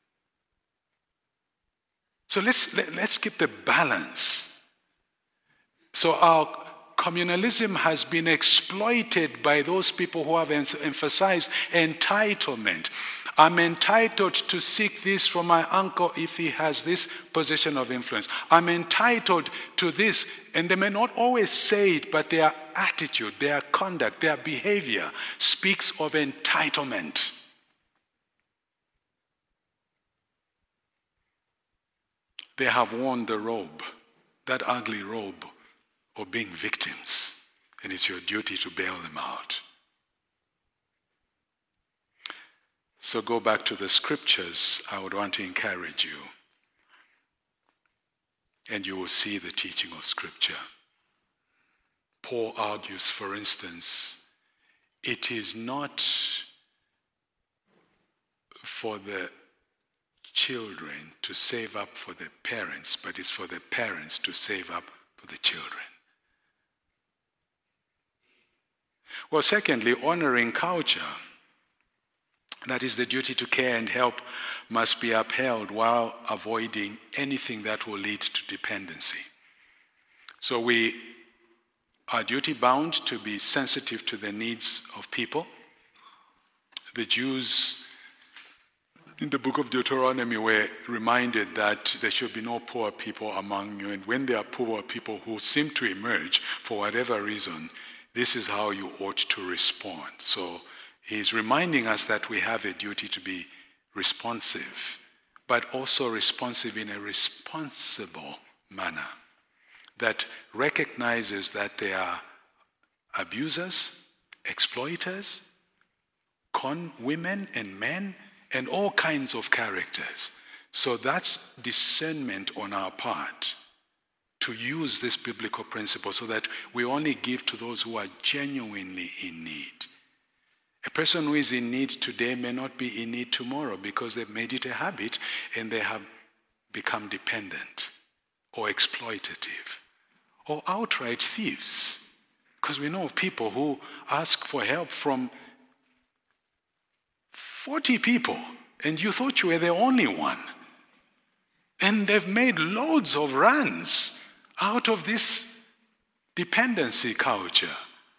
So let's keep the balance. So our communalism has been exploited by those people who have emphasized entitlement. I'm entitled to seek this from my uncle if he has this position of influence. I'm entitled to this. And they may not always say it, but their attitude, their conduct, their behavior speaks of entitlement. They have worn the robe, that ugly robe of being victims. And it's your duty to bail them out. So go back to the scriptures. I would want to encourage you. And you will see the teaching of scripture. Paul argues, for instance, it is not for the children to save up for the parents, but it's for the parents to save up for the children. Well, secondly, honoring culture. That is, the duty to care and help must be upheld while avoiding anything that will lead to dependency. So we are duty bound to be sensitive to the needs of people. The Jews in the book of Deuteronomy were reminded that there should be no poor people among you, and when there are poor people who seem to emerge for whatever reason, this is how you ought to respond. So he's reminding us that we have a duty to be responsive, but also responsive in a responsible manner that recognizes that there are abusers, exploiters, con women and men, and all kinds of characters. So that's discernment on our part to use this biblical principle so that we only give to those who are genuinely in need. A person who is in need today may not be in need tomorrow because they've made it a habit and they have become dependent or exploitative or outright thieves. Because we know of people who ask for help from 40 people and you thought you were the only one. And they've made loads of runs out of this dependency culture.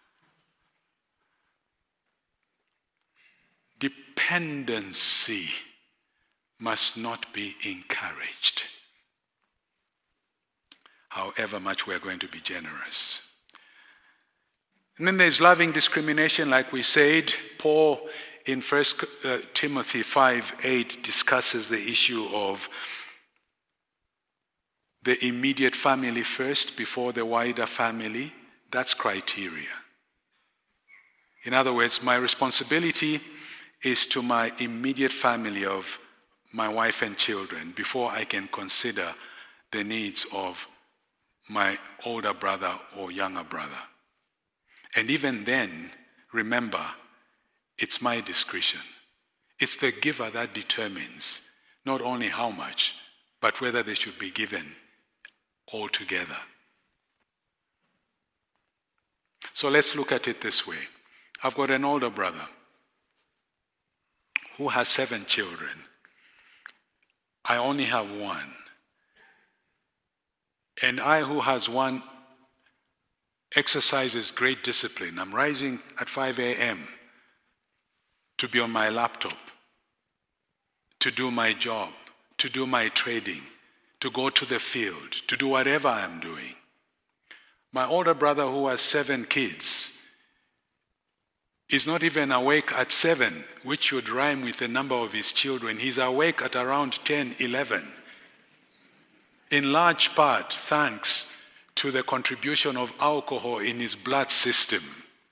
Dependency must not be encouraged, however much we are going to be generous. And then there's loving discrimination, like we said. Paul in 1 Timothy 5:8 discusses the issue of the immediate family first before the wider family. That's criteria. In other words, my responsibility is to my immediate family of my wife and children before I can consider the needs of my older brother or younger brother. And even then, remember, it's my discretion. It's the giver that determines not only how much, but whether they should be given altogether. So let's look at it this way. I've got an older brother who has 7 children. I only have 1. And I, who has 1, exercises great discipline. I'm rising at 5 a.m. to be on my laptop, to do my job, to do my trading, to go to the field, to do whatever I'm doing. My older brother, who has 7 kids, is not even awake at 7, which should rhyme with the number of his children. He's awake at around 10, 11. in large part thanks to the contribution of alcohol in his blood system.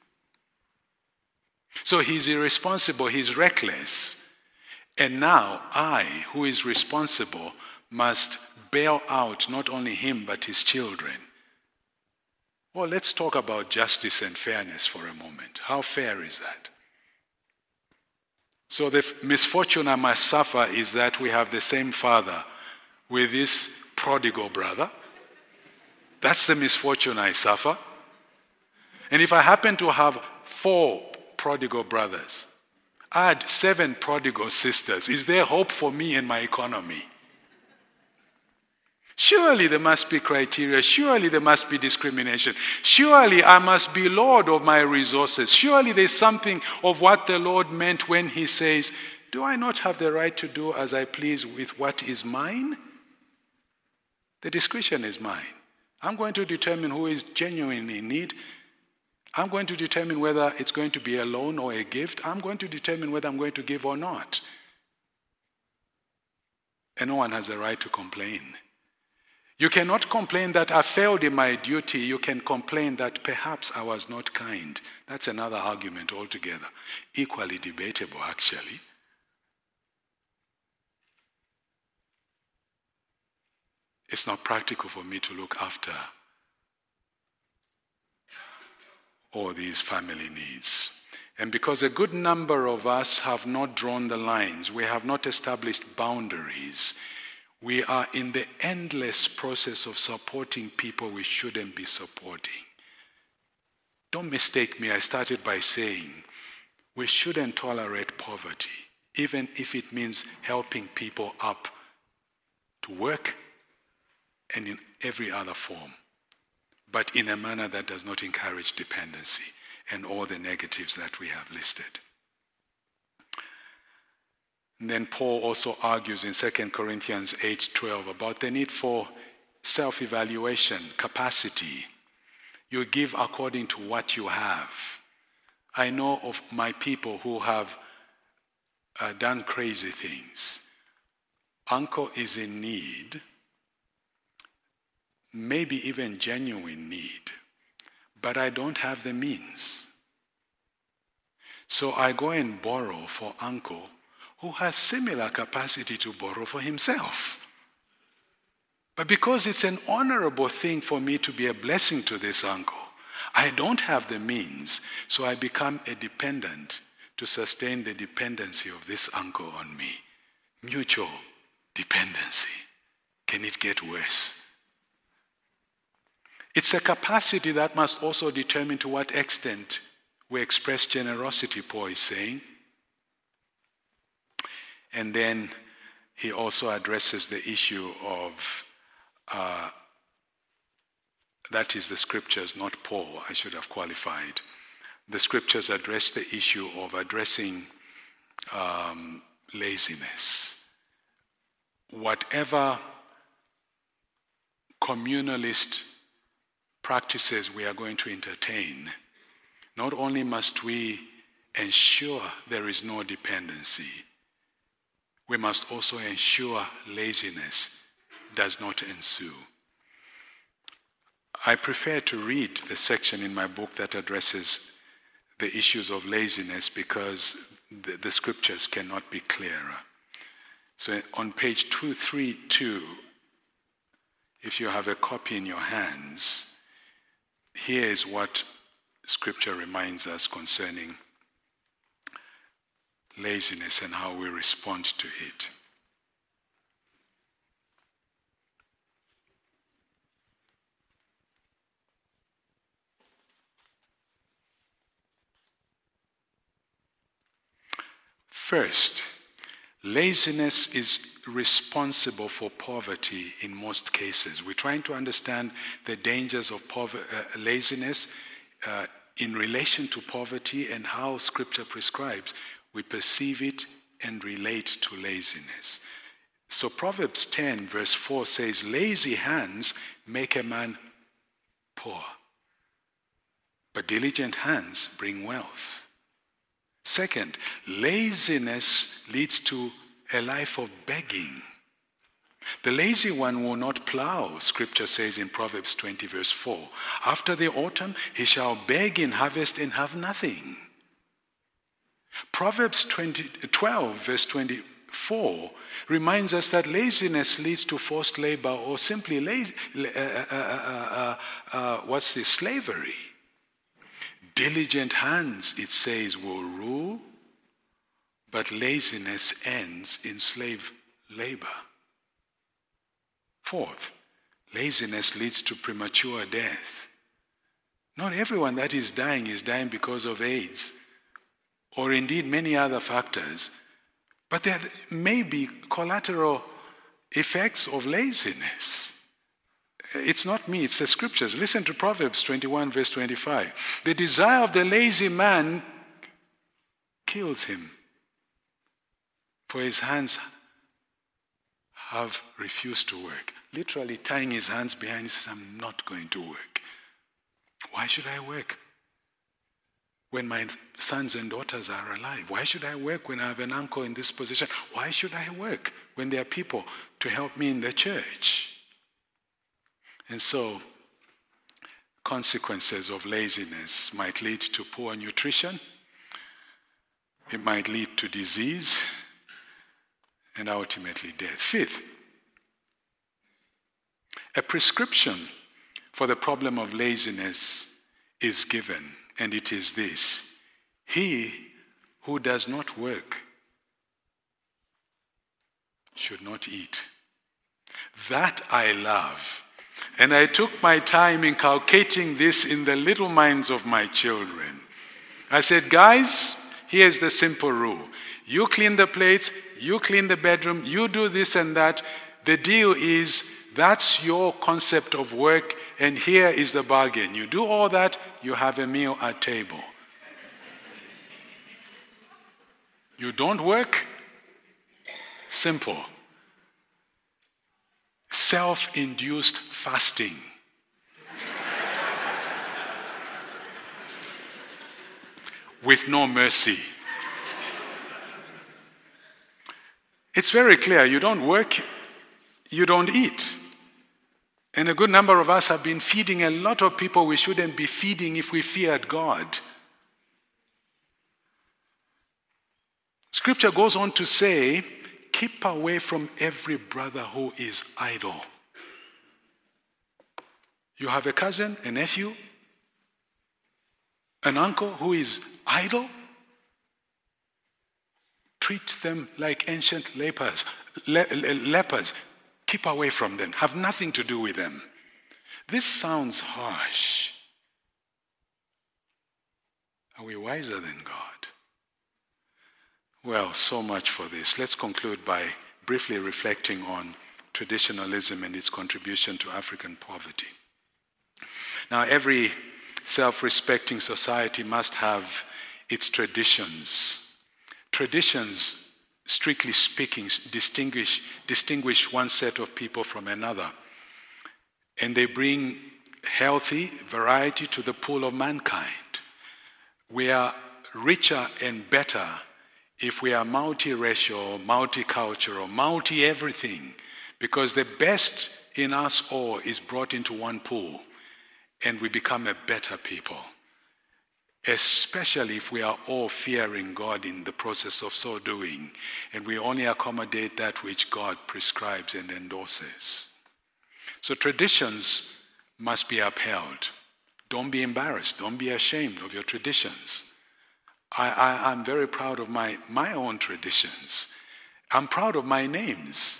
So he's irresponsible, he's reckless. And now I, who is responsible, must bail out not only him but his children. Well, let's talk about justice and fairness for a moment. How fair is that? So the misfortune I must suffer is that we have the same father with this prodigal brother. That's the misfortune I suffer. And if I happen to have 4 prodigal brothers, I had 7 prodigal sisters, is there hope for me and my economy? Surely there must be criteria. Surely there must be discrimination. Surely I must be Lord of my resources. Surely there's something of what the Lord meant when he says, do I not have the right to do as I please with what is mine? The discretion is mine. I'm going to determine who is genuinely in need. I'm going to determine whether it's going to be a loan or a gift. I'm going to determine whether I'm going to give or not. And no one has a right to complain. You cannot complain that I failed in my duty. You can complain that perhaps I was not kind. That's another argument altogether. Equally debatable, actually. It's not practical for me to look after all these family needs. And because a good number of us have not drawn the lines, we have not established boundaries, we are in the endless process of supporting people we shouldn't be supporting. Don't mistake me, I started by saying we shouldn't tolerate poverty, even if it means helping people up to work and in every other form, but in a manner that does not encourage dependency and all the negatives that we have listed. And then Paul also argues in 2 Corinthians 8:12 about the need for self-evaluation, capacity. You give according to what you have. I know of my people who have done crazy things. Uncle is in need, maybe even genuine need, but I don't have the means. So I go and borrow for uncle who has similar capacity to borrow for himself. But because it's an honorable thing for me to be a blessing to this uncle, I don't have the means, so I become a dependent to sustain the dependency of this uncle on me. Mutual dependency. Can it get worse? It's a capacity that must also determine to what extent we express generosity, Paul is saying. And then he also addresses the issue of, that is the scriptures, not Paul, I should have qualified. The scriptures address the issue of addressing laziness. Whatever communalist practices we are going to entertain, not only must we ensure there is no dependency, we must also ensure laziness does not ensue. I prefer to read the section in my book that addresses the issues of laziness because the scriptures cannot be clearer. So on page 232, if you have a copy in your hands, here is what scripture reminds us concerning laziness and how we respond to it. First, laziness is responsible for poverty in most cases. We're trying to understand the dangers of laziness in relation to poverty and how Scripture prescribes we perceive it and relate to laziness. So Proverbs 10 verse 4 says, lazy hands make a man poor, but diligent hands bring wealth. Second, laziness leads to a life of begging. The lazy one will not plow, Scripture says in Proverbs 20 verse 4. After the autumn, he shall beg in harvest and have nothing. Proverbs 12 verse 24 reminds us that laziness leads to forced labor or simply slavery. Diligent hands, it says, will rule, but laziness ends in slave labor. Fourth, laziness leads to premature death. Not everyone that is dying because of AIDS, or indeed many other factors, but there may be collateral effects of laziness. It's not me, it's the Scriptures. Listen to Proverbs 21 verse 25. The desire of the lazy man kills him, for his hands have refused to work. Literally tying his hands behind, he says, I'm not going to work. Why should I work when my sons and daughters are alive? Why should I work when I have an uncle in this position? Why should I work when there are people to help me in the church? And so, consequences of laziness might lead to poor nutrition. It might lead to disease and ultimately death. Fifth, a prescription for the problem of laziness is given, and it is this: he who does not work should not eat. That I love. And I took my time inculcating this in the little minds of my children. I said, guys, here's the simple rule. You clean the plates, you clean the bedroom, you do this and that. The deal is, that's your concept of work, and here is the bargain. You do all that, you have a meal at table. You don't work? Simple. Self-induced fasting. With no mercy. It's very clear. You don't work, you don't eat. And a good number of us have been feeding a lot of people we shouldn't be feeding if we feared God. Scripture goes on to say, keep away from every brother who is idle. You have a cousin, a nephew, an uncle who is idle? Treat them like ancient lepers. Keep away from them. Have nothing to do with them. This sounds harsh. Are we wiser than God? Well, so much for this. Let's conclude by briefly reflecting on traditionalism and its contribution to African poverty. Now, every self-respecting society must have its traditions. Traditions, strictly speaking, distinguish one set of people from another. And they bring healthy variety to the pool of mankind. We are richer and better if we are multiracial, multicultural, multi-everything, because the best in us all is brought into one pool, and we become a better people. Especially if we are all fearing God in the process of so doing, and we only accommodate that which God prescribes and endorses. So traditions must be upheld. Don't be embarrassed. Don't be ashamed of your traditions. I'm very proud of my own traditions. I'm proud of my names.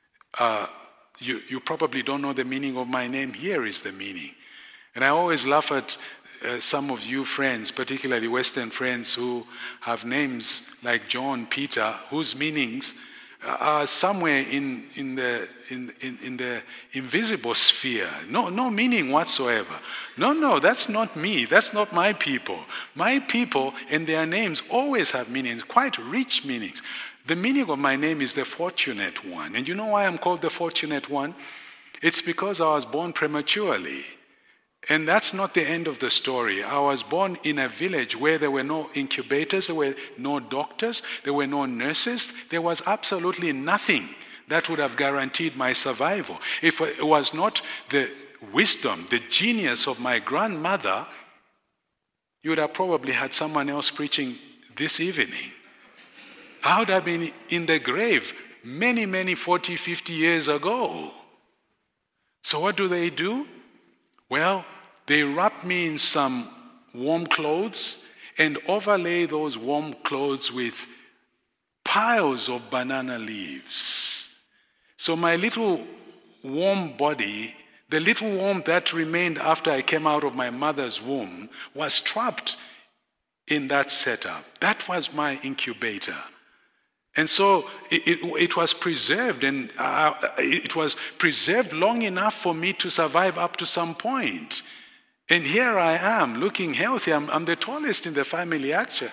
You probably don't know the meaning of my name. Here is the meaning. And I always laugh at some of you friends, particularly Western friends, who have names like John, Peter, whose meanings are somewhere in the invisible sphere. No meaning whatsoever. No, that's not me. That's not my people. My people and their names always have meanings, quite rich meanings. The meaning of my name is the fortunate one. And you know why I'm called the fortunate one? It's because I was born prematurely. And that's not the end of the story. I was born in a village where there were no incubators, there were no doctors, there were no nurses, there was absolutely nothing that would have guaranteed my survival. If it was not the wisdom, the genius of my grandmother, you would have probably had someone else preaching this evening. I would have been in the grave many 40, 50 years ago. So what do? Well, they wrap me in some warm clothes and overlay those warm clothes with piles of banana leaves. So my little warm body, the little warmth that remained after I came out of my mother's womb, was trapped in that setup. That was my incubator. And so it was preserved, and it was preserved long enough for me to survive up to some point. And here I am, looking healthy. I'm the tallest in the family, actually.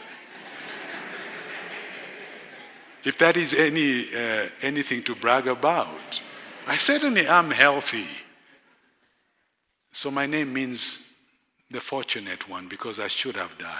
If that is anything to brag about. I certainly am healthy. So my name means the fortunate one, because I should have died.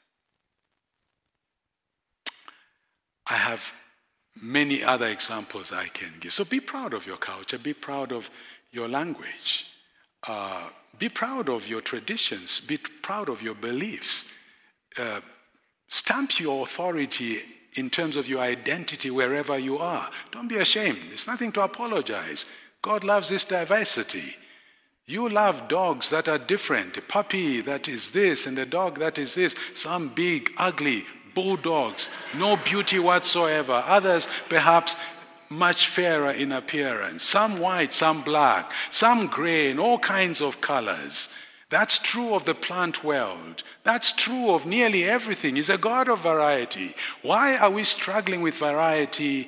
I have many other examples I can give. So be proud of your culture. Be proud of your language. Be proud of your traditions. Be proud of your beliefs. Stamp your authority in terms of your identity wherever you are. Don't be ashamed. There's nothing to apologize. God loves this diversity. You love dogs that are different. A puppy that is this and a dog that is this. Some big, ugly bulldogs, no beauty whatsoever. Others perhaps much fairer in appearance. Some white, some black, some gray, and all kinds of colors. That's true of the plant world. That's true of nearly everything. He's a God of variety. Why are we struggling with variety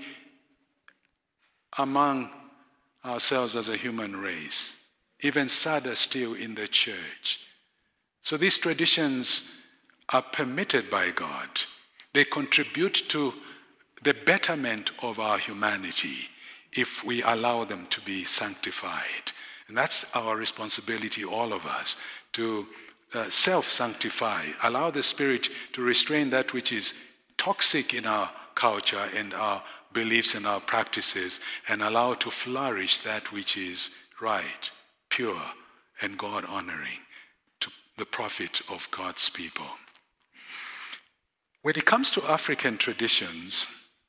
among ourselves as a human race? Even sadder still in the church. So these traditions are permitted by God. They contribute to the betterment of our humanity if we allow them to be sanctified. And that's our responsibility, all of us, to self-sanctify, allow the Spirit to restrain that which is toxic in our culture and our beliefs and our practices, and allow to flourish that which is right, pure, and God-honoring, to the profit of God's people. When it comes to African traditions,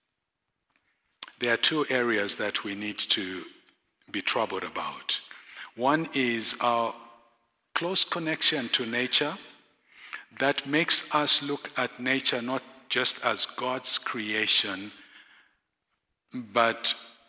there are two areas that we need to be troubled about. One is our close connection to nature that makes us look at nature not just as God's creation, but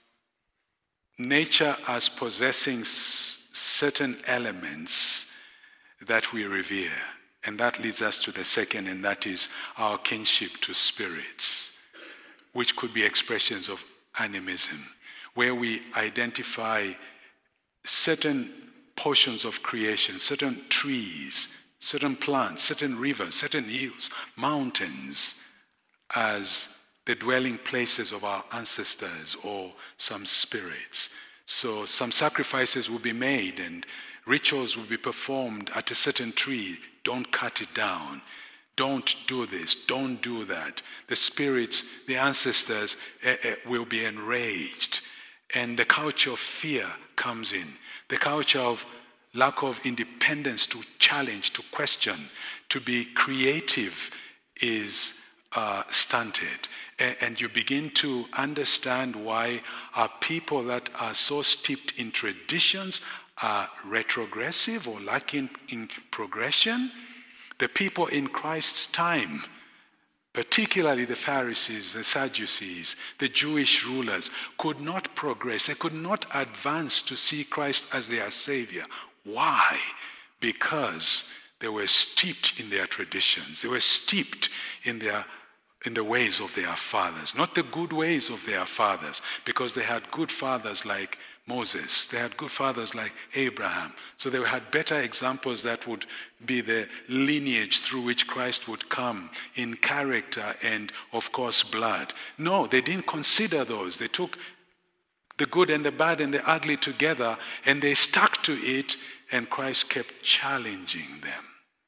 nature as possessing certain elements that we revere. And that leads us to the second, and that is our kinship to spirits, which could be expressions of animism, where we identify certain portions of creation, certain trees, certain plants, certain rivers, certain hills, mountains, as the dwelling places of our ancestors or some spirits. So some sacrifices will be made and rituals will be performed at a certain tree. Don't cut it down. Don't do this. Don't do that. The spirits, the ancestors will be enraged. And the culture of fear comes in. The culture of lack of independence to challenge, to question, to be creative is stunted. And you begin to understand why our people that are so steeped in traditions are retrogressive or lacking in progression. The people in Christ's time, particularly the Pharisees, the Sadducees, the Jewish rulers, could not progress. They could not advance to see Christ as their Savior. Why? Because they were steeped in their traditions. They were steeped in the ways of their fathers, not the good ways of their fathers, because they had good fathers like Moses. They had good fathers like Abraham. So they had better examples that would be the lineage through which Christ would come in character and, of course, blood. No, they didn't consider those. They took the good and the bad and the ugly together and they stuck to it, and Christ kept challenging them.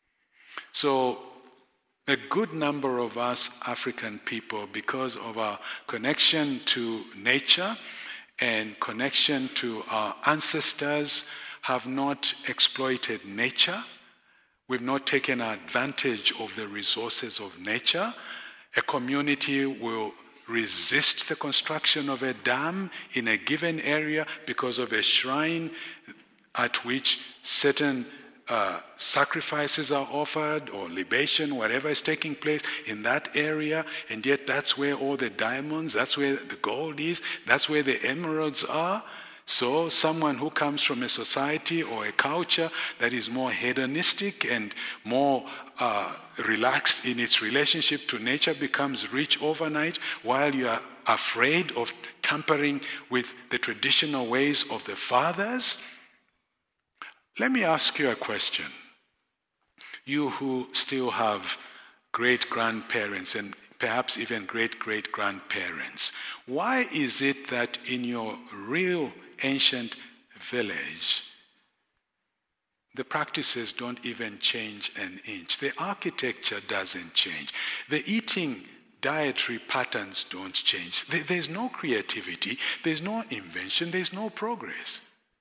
So a good number of us African people, because of our connection to nature and connection to our ancestors have not exploited nature. We've not taken advantage of the resources of nature. A community will resist the construction of a dam in a given area because of a shrine at which certain sacrifices are offered or libation, whatever is taking place in that area, and yet that's where all the diamonds, that's where the gold is, that's where the emeralds are. So someone who comes from a society or a culture that is more hedonistic and more relaxed in its relationship to nature becomes rich overnight, while you are afraid of tampering with the traditional ways of the fathers. Let me ask you a question. You who still have great-grandparents and perhaps even great-great-grandparents, why is it that in your real ancient village, the practices don't even change an inch? The architecture doesn't change. The eating dietary patterns don't change. There's no creativity, there's no invention, there's no progress.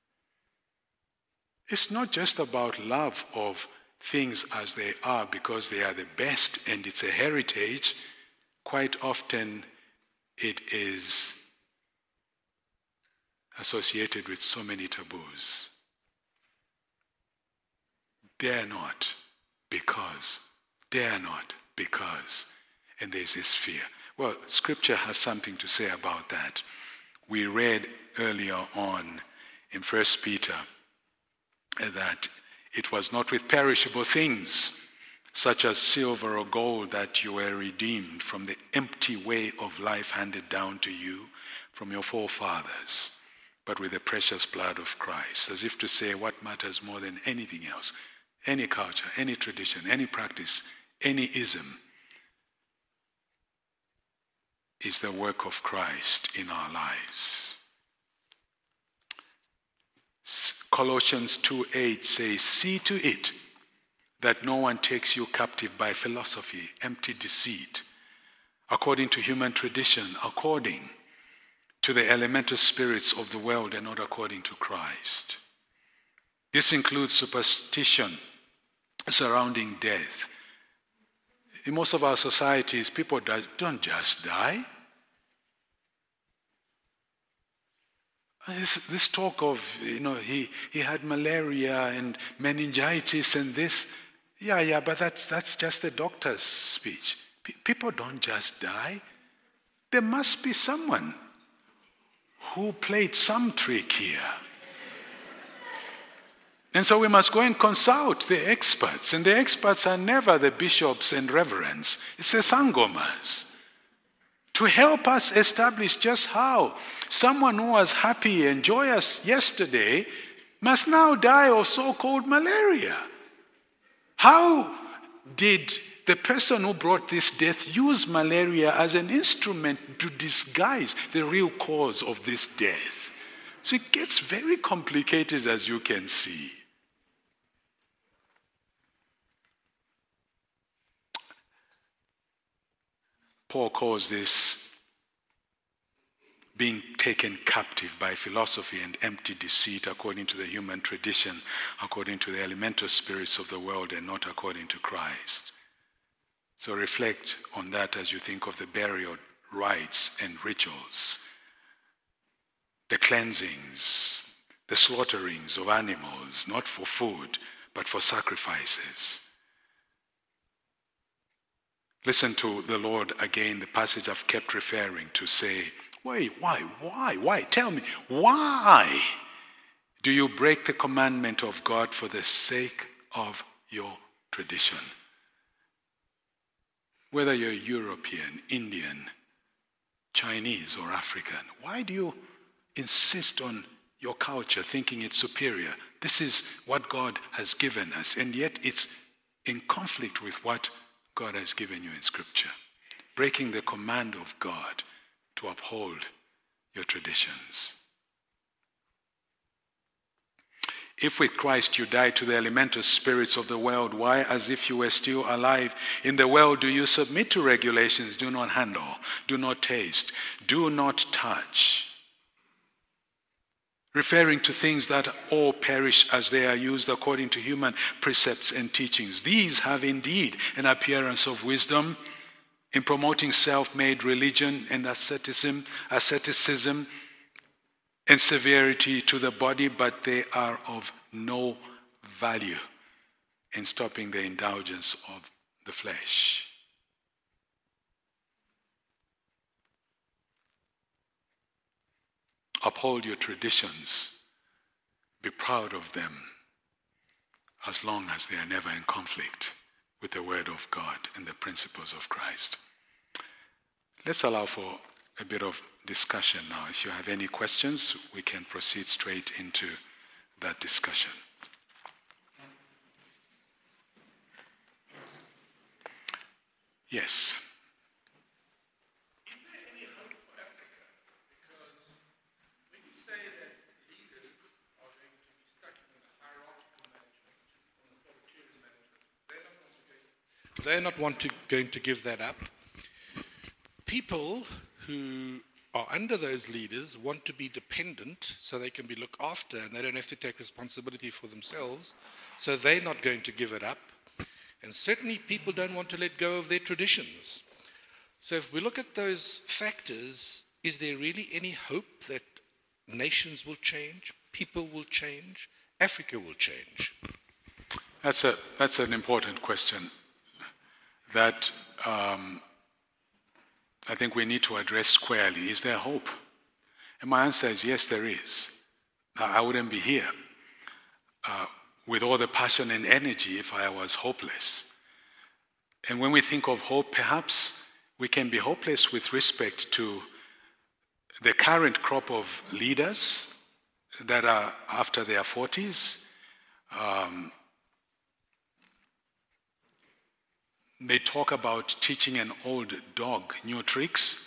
It's not just about love of things as they are because they are the best and it's a heritage. Quite often it is associated with so many taboos. Dare not, because. Dare not, because. And there's this fear. Well, Scripture has something to say about that. We read earlier on in 1 Peter that it was not with perishable things, such as silver or gold, that you were redeemed from the empty way of life handed down to you from your forefathers, but with the precious blood of Christ, as if to say, what matters more than anything else, any culture, any tradition, any practice, any ism, is the work of Christ in our lives. Colossians 2:8 says, see to it that no one takes you captive by philosophy, empty deceit, according to human tradition, according to the elemental spirits of the world and not according to Christ. This includes superstition surrounding death. In most of our societies, people don't just die. This talk of, he had malaria and meningitis and this. Yeah, but that's just the doctor's speech. People don't just die. There must be someone who played some trick here. And so we must go and consult the experts. And the experts are never the bishops and reverends. It's the sangomas. To help us establish just how someone who was happy and joyous yesterday must now die of so-called malaria. How did the person who brought this death use malaria as an instrument to disguise the real cause of this death? So it gets very complicated, as you can see. Paul calls this being taken captive by philosophy and empty deceit according to the human tradition, according to the elemental spirits of the world and not according to Christ. So reflect on that as you think of the burial rites and rituals, the cleansings, the slaughterings of animals, not for food, but for sacrifices. Listen to the Lord again, the passage I've kept referring to, say, wait, why? Tell me, why do you break the commandment of God for the sake of your tradition? Whether you're European, Indian, Chinese, or African, why do you insist on your culture thinking it's superior? This is what God has given us, and yet it's in conflict with what God has given you in Scripture. Breaking the command of God to uphold your traditions. If with Christ you died to the elemental spirits of the world, why, as if you were still alive in the world, do you submit to regulations? Do not handle, do not taste, do not touch. referring to things that all perish as they are used according to human precepts and teachings. These have indeed an appearance of wisdom in promoting self-made religion and asceticism and severity to the body, but they are of no value in stopping the indulgence of the flesh. Uphold your traditions. Be proud of them as long as they are never in conflict with the Word of God and the principles of Christ. Let's allow for a bit of discussion now. If you have any questions, we can proceed straight into that discussion. Yes. They're not going to give that up. People who are under those leaders want to be dependent so they can be looked after and they don't have to take responsibility for themselves, so they're not going to give it up. And certainly people don't want to let go of their traditions. So if we look at those factors, is there really any hope that nations will change, people will change, Africa will change? That's an important question that I think we need to address squarely. Is there hope? And my answer is yes, there is. I wouldn't be here with all the passion and energy if I was hopeless. And when we think of hope, perhaps we can be hopeless with respect to the current crop of leaders that are after their 40s. They talk about teaching an old dog new tricks.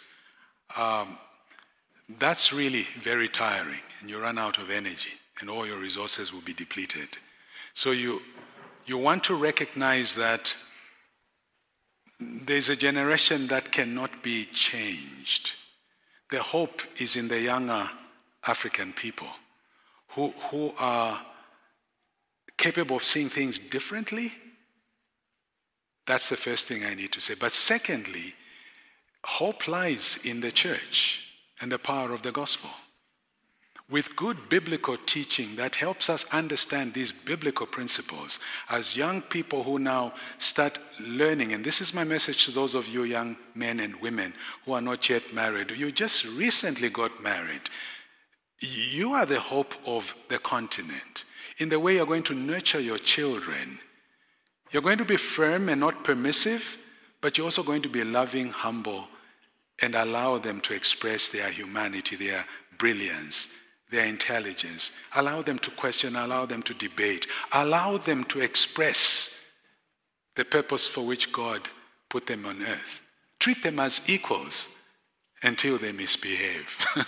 That's really very tiring, and you run out of energy, and all your resources will be depleted. So you want to recognize that there's a generation that cannot be changed. The hope is in the younger African people who are capable of seeing things differently. That's the first thing I need to say. But secondly, hope lies in the church and the power of the gospel. With good biblical teaching that helps us understand these biblical principles as young people who now start learning, and this is my message to those of you young men and women who are not yet married. You just recently got married. You are the hope of the continent. In the way you're going to nurture your children, you're going to be firm and not permissive, but you're also going to be loving, humble, and allow them to express their humanity, their brilliance, their intelligence. Allow them to question, allow them to debate, allow them to express the purpose for which God put them on earth. Treat them as equals until they misbehave.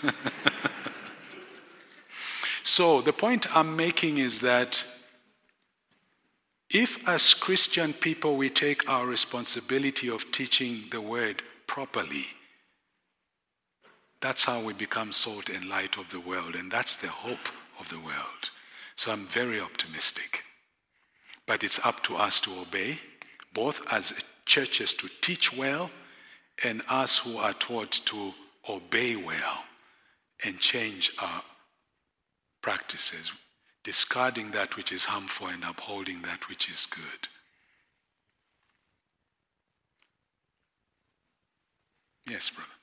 So the point I'm making is that if as Christian people we take our responsibility of teaching the word properly, that's how we become salt and light of the world, and that's the hope of the world. So I'm very optimistic. But it's up to us to obey, both as churches to teach well, and us who are taught to obey well and change our practices, discarding that which is harmful and upholding that which is good. Yes, brother.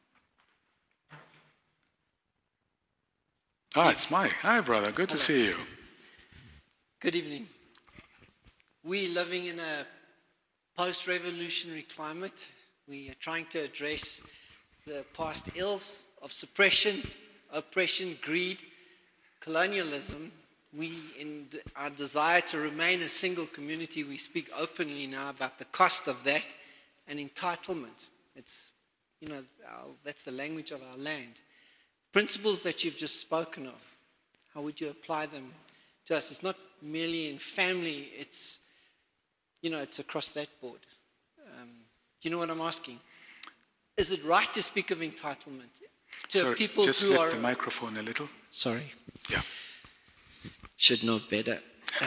It's Mike. Hi, brother. Good to see you. Good evening. We're living in a post-revolutionary climate. We are trying to address the past ills of suppression, oppression, greed, colonialism. In our desire to remain a single community, we speak openly now about the cost of that and entitlement. It's, that's the language of our land. Principles that you've just spoken of, how would you apply them to us? It's not merely in family, it's across that board. Do you know what I'm asking? Is it right to speak of entitlement? To Sorry, people just who lift are... the microphone a little. Sorry. Yeah. Should know better.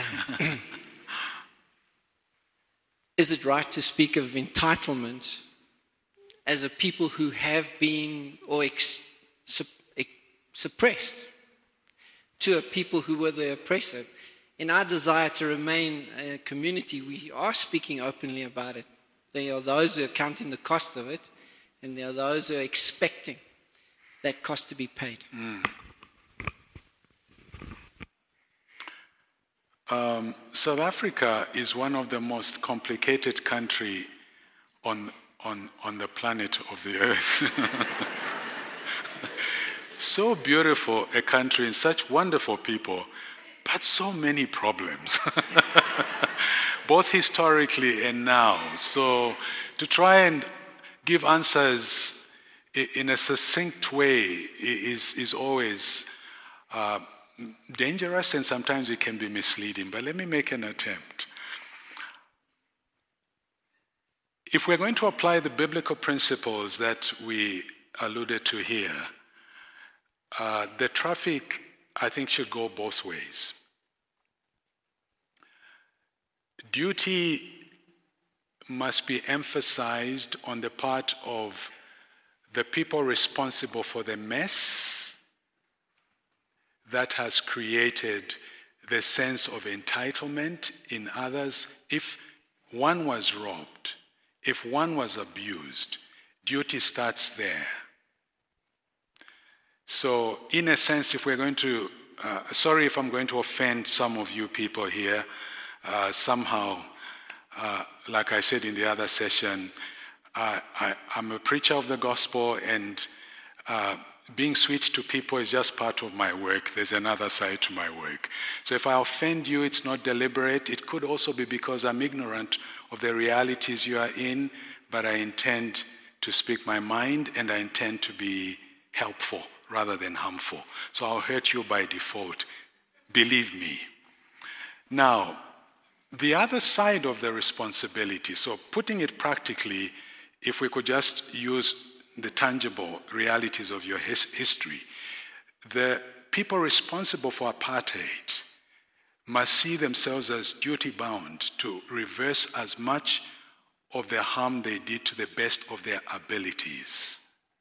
Is it right to speak of entitlement as a people who have been or suppressed to a people who were the oppressor? In our desire to remain a community, we are speaking openly about it. There are those who are counting the cost of it, and there are those who are expecting that cost to be paid. South Africa is one of the most complicated countries on the planet of the earth. So beautiful a country and such wonderful people, but so many problems, both historically and now. So to try and give answers in a succinct way is always dangerous, and sometimes it can be misleading. But let me make an attempt. If we're going to apply the biblical principles that we alluded to here, the traffic, I think, should go both ways. Duty must be emphasized on the part of the people responsible for the mess that has created the sense of entitlement in others. If one was robbed, if one was abused, duty starts there. So, in a sense, if we're going to, sorry if I'm going to offend some of you people here, somehow, like I said in the other session, I'm a preacher of the gospel, and being sweet to people is just part of my work. There's another side to my work. So if I offend you, it's not deliberate. It could also be because I'm ignorant of the realities you are in, but I intend to speak my mind, and I intend to be helpful rather than harmful. So I'll hurt you by default. Believe me. Now, the other side of the responsibility, so putting it practically, if we could just use the tangible realities of your history, the people responsible for apartheid must see themselves as duty-bound to reverse as much of the harm they did to the best of their abilities.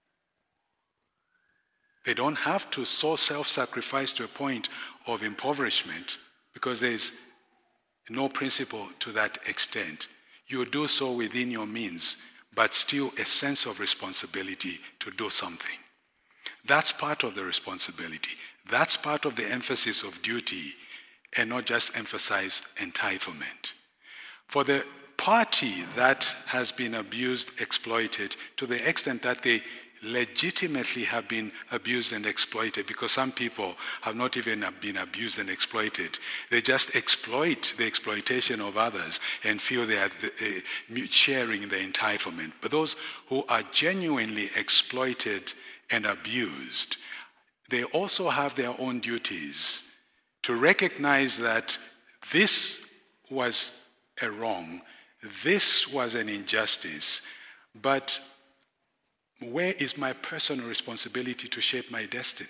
They don't have to so self-sacrifice to a point of impoverishment, because there is no principle to that extent. You do so within your means, but still a sense of responsibility to do something. That's part of the responsibility. That's part of the emphasis of duty, and not just emphasize entitlement. For the party that has been abused, exploited, to the extent that they legitimately have been abused and exploited, because some people have not even been abused and exploited. They just exploit the exploitation of others and feel they are sharing the entitlement. But those who are genuinely exploited and abused, they also have their own duties to recognize that this was a wrong, this was an injustice, but where is my personal responsibility to shape my destiny?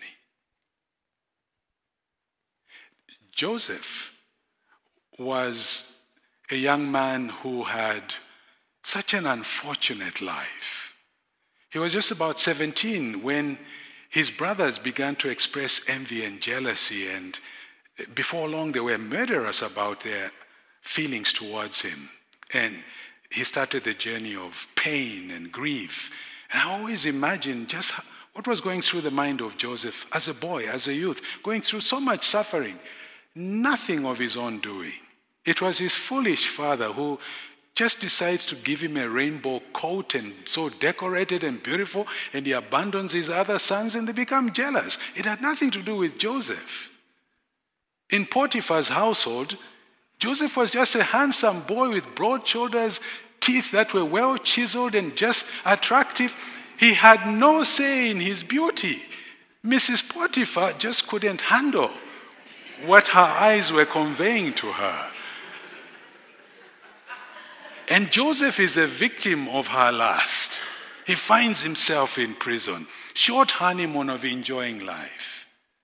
Joseph was a young man who had such an unfortunate life. He was just about 17 when his brothers began to express envy and jealousy, and before long they were murderous about their feelings towards him. And he started the journey of pain and grief. And I always imagine just what was going through the mind of Joseph as a boy, as a youth, going through so much suffering, nothing of his own doing. It was his foolish father who just decides to give him a rainbow coat and so decorated and beautiful, and he abandons his other sons and they become jealous. It had nothing to do with Joseph. In Potiphar's household, Joseph was just a handsome boy with broad shoulders, teeth that were well chiseled and just attractive. He had no say in his beauty. Mrs. Potiphar just couldn't handle what her eyes were conveying to her. And Joseph is a victim of her lust. He finds himself in prison. Short honeymoon of enjoying life.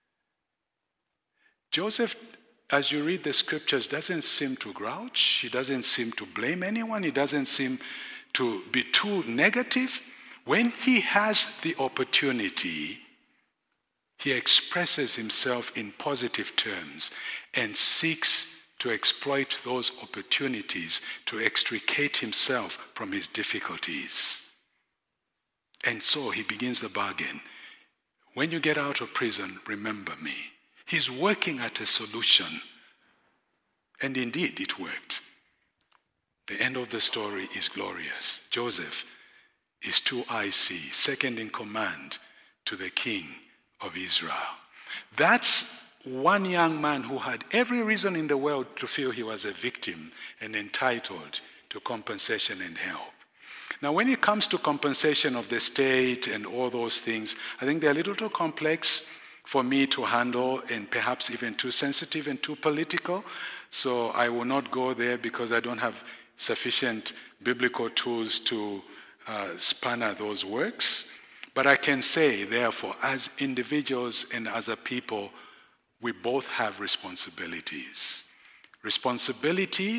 Joseph, as you read the scriptures, doesn't seem to grouch. He doesn't seem to blame anyone. He doesn't seem to be too negative. When he has the opportunity, he expresses himself in positive terms and seeks to exploit those opportunities to extricate himself from his difficulties. And so he begins the bargain. When you get out of prison, remember me. He's working at a solution. And indeed, it worked. The end of the story is glorious. Joseph is 2IC, second in command to the king of Israel. That's one young man who had every reason in the world to feel he was a victim and entitled to compensation and help. Now, when it comes to compensation of the state and all those things, I think they're a little too complex for me to handle and perhaps even too sensitive and too political. So I will not go there because I don't have sufficient biblical tools to spanner those works. But I can say, therefore, as individuals and as a people, we both have responsibilities. Responsibility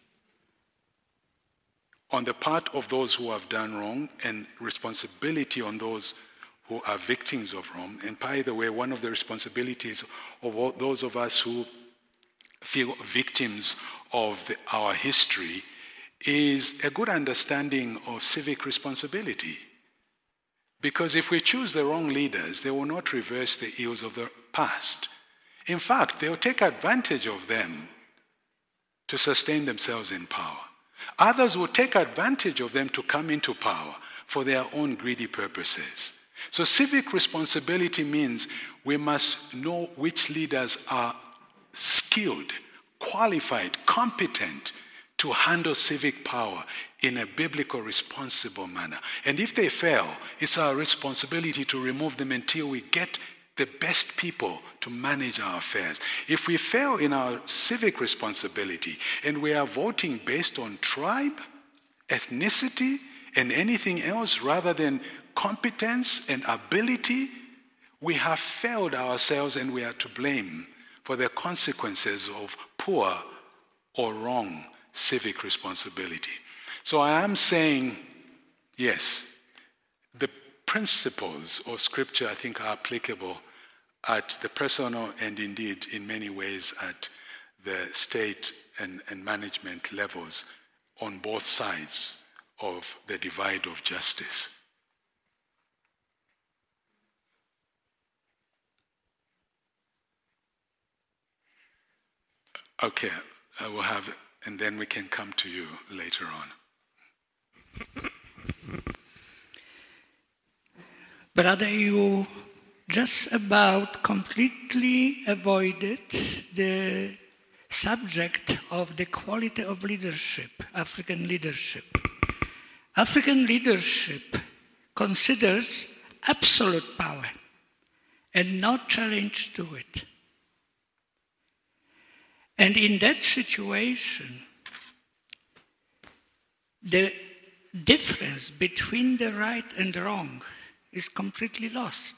on the part of those who have done wrong, and responsibility on those who are victims of wrong. And by the way, one of the responsibilities of all those of us who feel victims of our history is a good understanding of civic responsibility. Because if we choose the wrong leaders, they will not reverse the ills of the past. In fact, they will take advantage of them to sustain themselves in power. Others will take advantage of them to come into power for their own greedy purposes. So civic responsibility means we must know which leaders are skilled, qualified, competent to handle civic power in a biblical responsible manner. And if they fail, it's our responsibility to remove them until we get the best people to manage our affairs. If we fail in our civic responsibility and we are voting based on tribe, ethnicity, and anything else rather than competence and ability, we have failed ourselves and we are to blame for the consequences of poor or wrong civic responsibility. So I am saying, yes, the principles of Scripture, I think, are applicable at the personal and indeed in many ways at the state and management levels on both sides of the divide of justice. Okay, I will have, and then we can come to you later on. Brother, you just about completely avoided the subject of the quality of leadership, African leadership. African leadership considers absolute power and no challenge to it. And in that situation, the difference between the right and wrong is completely lost.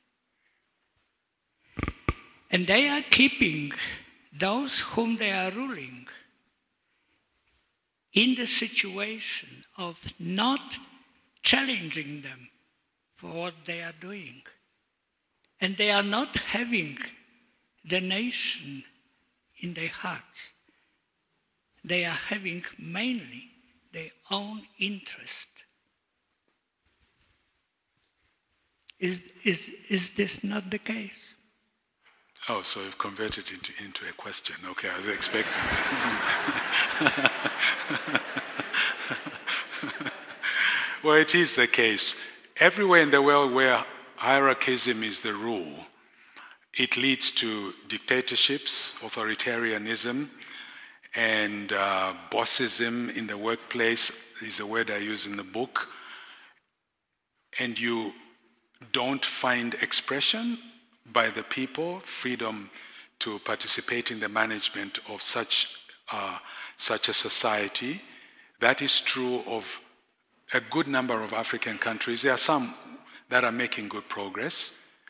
And they are keeping those whom they are ruling in the situation of not challenging them for what they are doing. And they are not having the nation in their hearts. They are having mainly their own interest. Is this not the case? Oh, so you've converted it into a question. Okay, I was expecting that. Well, it is the case. Everywhere in the world where hierarchism is the rule, it leads to dictatorships, authoritarianism, and bossism in the workplace is a word I use in the book. And you don't find expression by the people, freedom to participate in the management of such a society. That is true of a good number of African countries, there are some that are making good progress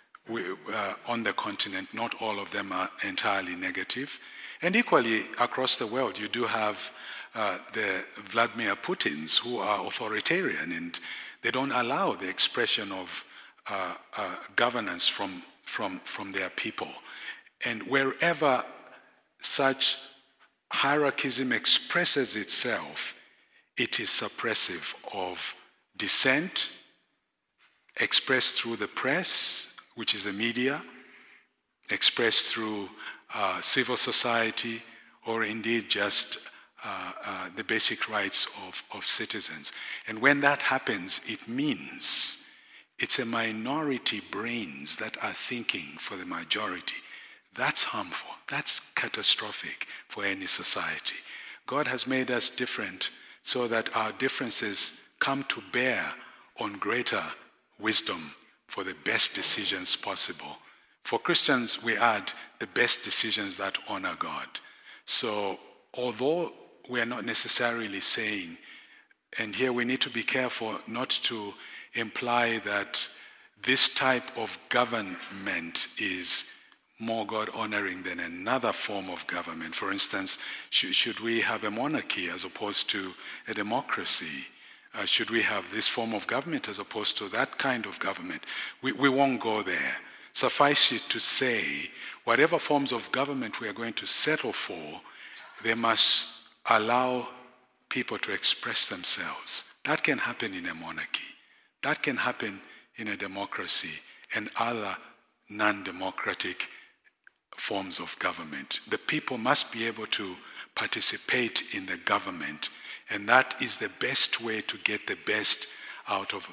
on the continent. Not all of them are entirely negative. And equally, across the world, you do have the Vladimir Putins who are authoritarian, and they don't allow the expression of governance from their people. And wherever such hierarchism expresses itself, it is suppressive of dissent, expressed through the press, which is the media, expressed through civil society, or indeed just the basic rights of citizens. And when that happens, it means it's a minority brains that are thinking for the majority. That's harmful. That's catastrophic for any society. God has made us different so that our differences come to bear on greater wisdom for the best decisions possible. For Christians, we add the best decisions that honor God. So, although we are not necessarily saying, and here we need to be careful not to imply that this type of government is more God-honoring than another form of government. For instance, should we have a monarchy as opposed to a democracy? Should we have this form of government as opposed to that kind of government? We won't go there. Suffice it to say, whatever forms of government we are going to settle for, they must allow people to express themselves. That can happen in a monarchy. That can happen in a democracy and other non-democratic forms of government. The people must be able to participate in the government, and that is the best way to get the best out of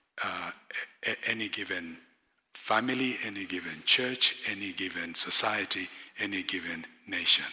any given family, any given church, any given society, any given nation.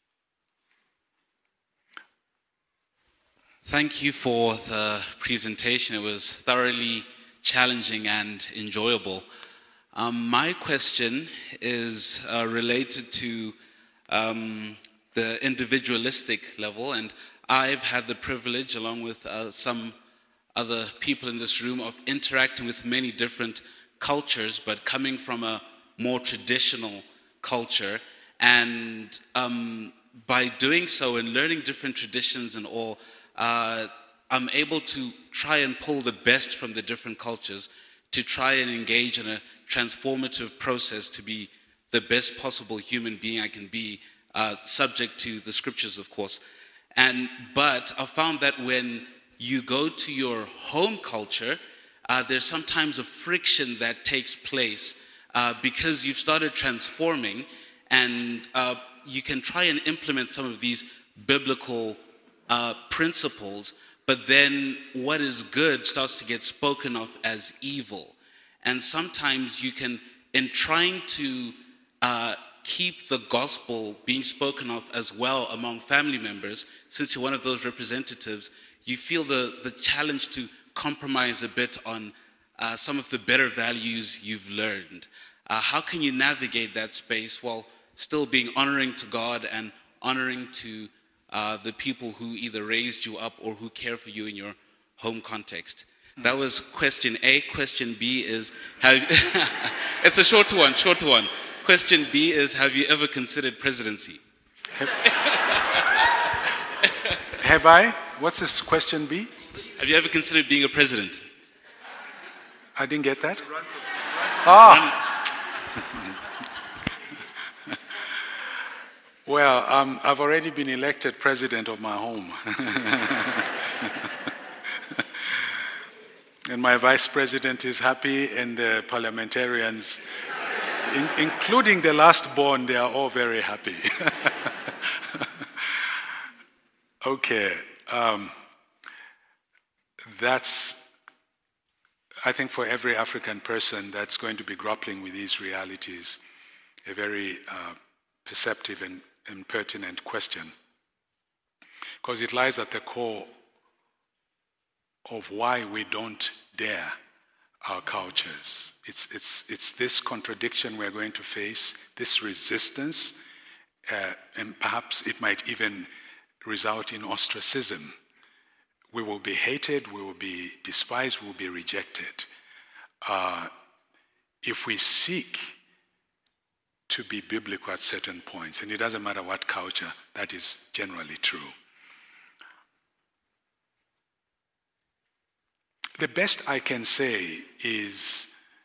Thank you for the presentation. It was thoroughly challenging and enjoyable. My question is related to the individualistic level, and I've had the privilege, along with some other people in this room, of interacting with many different cultures, but coming from a more traditional culture. And by doing so and learning different traditions and all, I'm able to try and pull the best from the different cultures to try and engage in a transformative process to be the best possible human being I can be, subject to the scriptures, of course. But I found that when you go to your home culture, there's sometimes a friction that takes place because you've started transforming, and you can try and implement some of these biblical principles, but then what is good starts to get spoken of as evil. And sometimes you can, in trying to keep the gospel being spoken of as well among family members, since you're one of those representatives, you feel the challenge to compromise a bit on some of the better values you've learned. How can you navigate that space while still being honoring to God and honoring to the people who either raised you up or who care for you in your home context? That was question A. Question B is, it's a short one. Question B is, have you ever considered presidency? Have I? What's this question B? Have you ever considered being a president? I didn't get that. Well, I've already been elected president of my home. And my vice president is happy, and the parliamentarians, including the last born, they are all very happy. Okay. That's, I think, for every African person that's going to be grappling with these realities, a very perceptive and pertinent question, because it lies at the core of why we don't dare our cultures. It's this contradiction we're going to face, this resistance, and perhaps it might even result in ostracism. We will be hated, we will be despised, we will be rejected. If we seek to be biblical at certain points, and it doesn't matter what culture, that is generally true. The best I can say is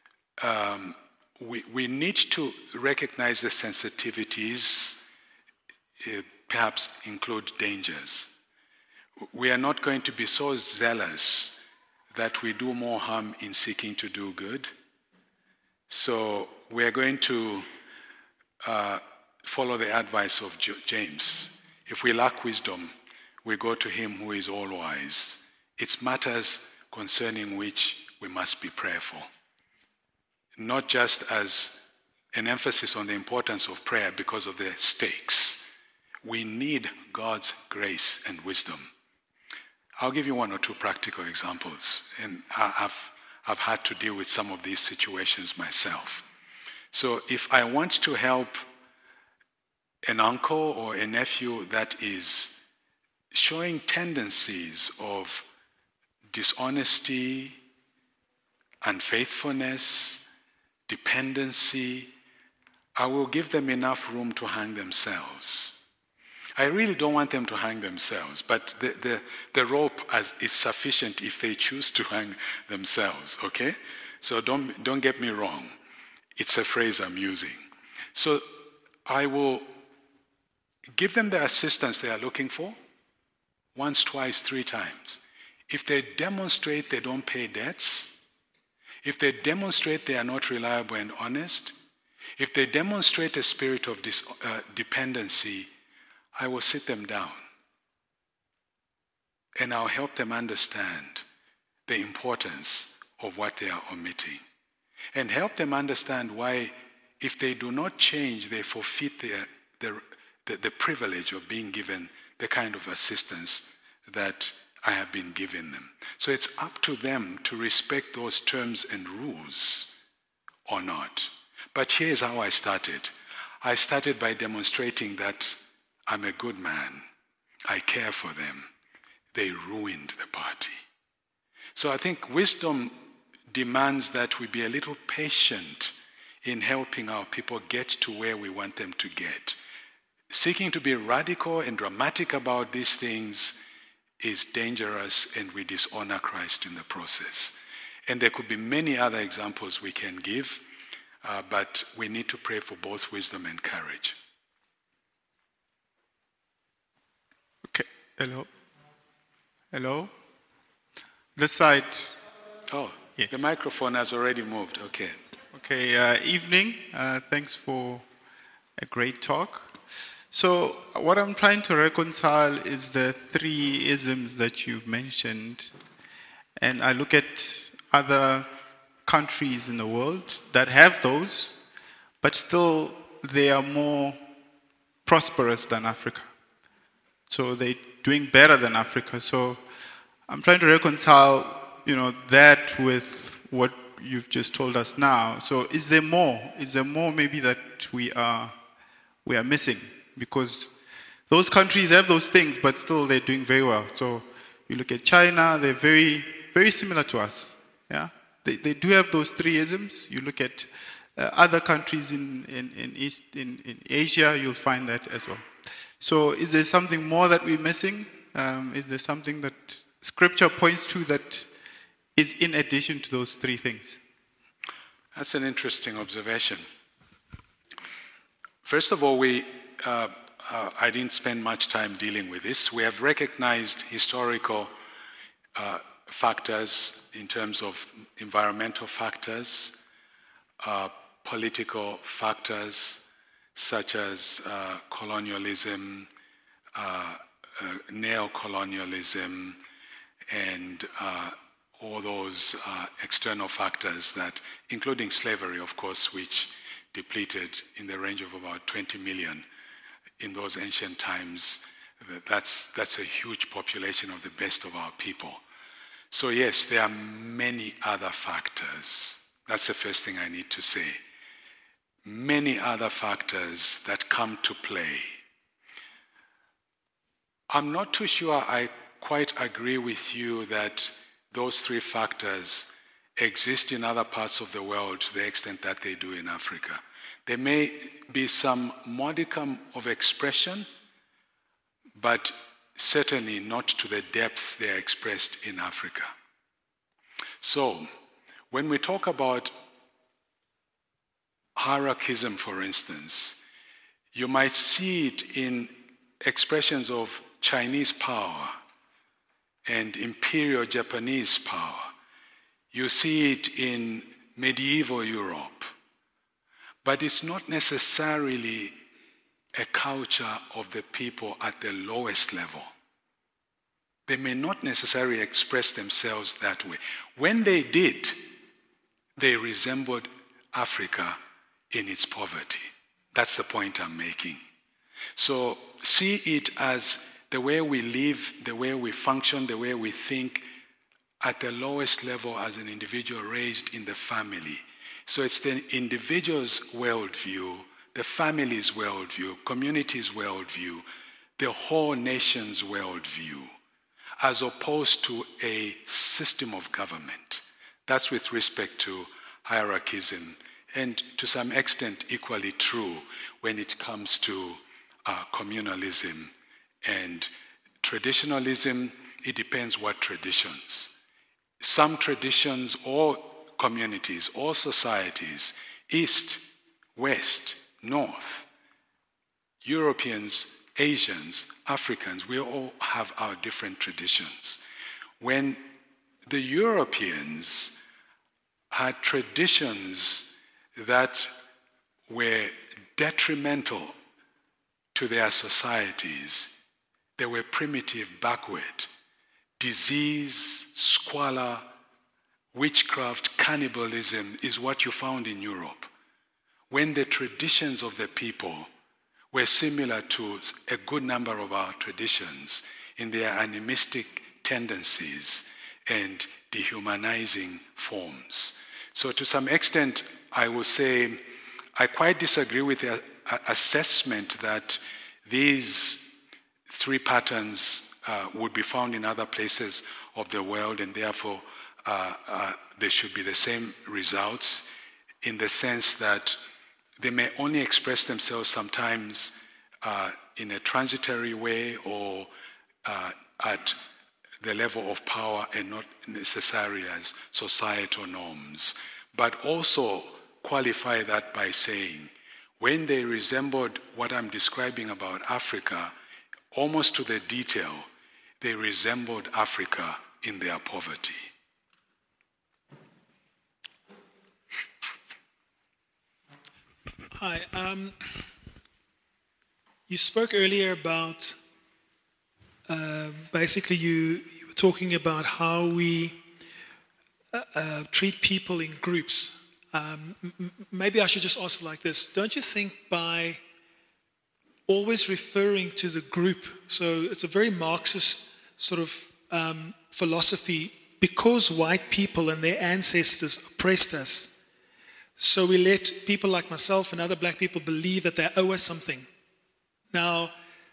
we need to recognize the sensitivities, perhaps include dangers. We are not going to be so zealous that we do more harm in seeking to do good. So we are going to follow the advice of James. If we lack wisdom, we go to him who is all wise. It's matters concerning which we must be prayerful. Not just as an emphasis on the importance of prayer because of the stakes. We need God's grace and wisdom. I'll give you one or two practical examples, and I've had to deal with some of these situations myself. So if I want to help an uncle or a nephew that is showing tendencies of dishonesty, unfaithfulness, dependency, I will give them enough room to hang themselves. I really don't want them to hang themselves, but the rope is sufficient if they choose to hang themselves, okay? So don't get me wrong. It's a phrase I'm using. So I will give them the assistance they are looking for, once, twice, 3 times. If they demonstrate they don't pay debts, if they demonstrate they are not reliable and honest, if they demonstrate a spirit of dependency, I will sit them down and I'll help them understand the importance of what they are omitting and help them understand why, if they do not change, they forfeit the privilege of being given the kind of assistance that I have been giving them. So it's up to them to respect those terms and rules or not. But here's how I started. I started by demonstrating that I'm a good man. I care for them. They ruined the party. So I think wisdom demands that we be a little patient in helping our people get to where we want them to get. Seeking to be radical and dramatic about these things is dangerous, and we dishonor Christ in the process. And there could be many other examples we can give, but we need to pray for both wisdom and courage. Okay. Hello? This side. Oh, yes. The microphone has already moved. Okay. Okay, evening. Thanks for a great talk. So what I'm trying to reconcile is the 3 isms that you've mentioned. And I look at other countries in the world that have those, but still they are more prosperous than Africa. So they're doing better than Africa. So I'm trying to reconcile, that with what you've just told us now. So is there more? Is there more maybe that we are missing? Because those countries have those things, but still they're doing very well. So you look at China, they're very, very similar to us. Yeah, they do have those 3 isms. You look at other countries in Asia, you'll find that as well. So is there something more that we're missing? Is there something that Scripture points to that is in addition to those 3 things? That's an interesting observation. First of all, I didn't spend much time dealing with this. We have recognized historical factors in terms of environmental factors, political factors such as colonialism, neocolonialism, and all those external factors that, including slavery, of course, which depleted in the range of about 20 million in those ancient times. That's a huge population of the best of our people. So yes, there are many other factors. That's the first thing I need to say. Many other factors that come to play. I'm not too sure I quite agree with you that those three factors exist in other parts of the world to the extent that they do in Africa. There may be some modicum of expression, but certainly not to the depth they are expressed in Africa. So, when we talk about hierarchism, for instance, you might see it in expressions of Chinese power and imperial Japanese power. You see it in medieval Europe. But it's not necessarily a culture of the people at the lowest level. They may not necessarily express themselves that way. When they did, they resembled Africa in its poverty. That's the point I'm making. So see it as the way we live, the way we function, the way we think at the lowest level as an individual raised in the family. So it's the individual's worldview, the family's worldview, community's worldview, the whole nation's worldview, as opposed to a system of government. That's with respect to hierarchism, and to some extent equally true when it comes to communalism and traditionalism. It depends what traditions. Some traditions or communities or societies, East, West, North, Europeans, Asians, Africans, we all have our different traditions. When the Europeans had traditions that were detrimental to their societies, they were primitive, backward. Disease, squalor, witchcraft, cannibalism is what you found in Europe. When the traditions of the people were similar to a good number of our traditions in their animistic tendencies and dehumanizing forms. So to some extent, I will say I quite disagree with the assessment that these three patterns would be found in other places of the world, and therefore there should be the same results, in the sense that they may only express themselves sometimes in a transitory way or at the level of power and not necessarily as societal norms. But also qualify that by saying, when they resembled what I'm describing about Africa, almost to the detail, they resembled Africa in their poverty. Hi. You spoke earlier about basically you were talking about how we treat people in groups. Maybe I should just ask it like this. Don't you think by always referring to the group, so it's a very Marxist sort of philosophy, because white people and their ancestors oppressed us, so we let people like myself and other black people believe that they owe us something. Now,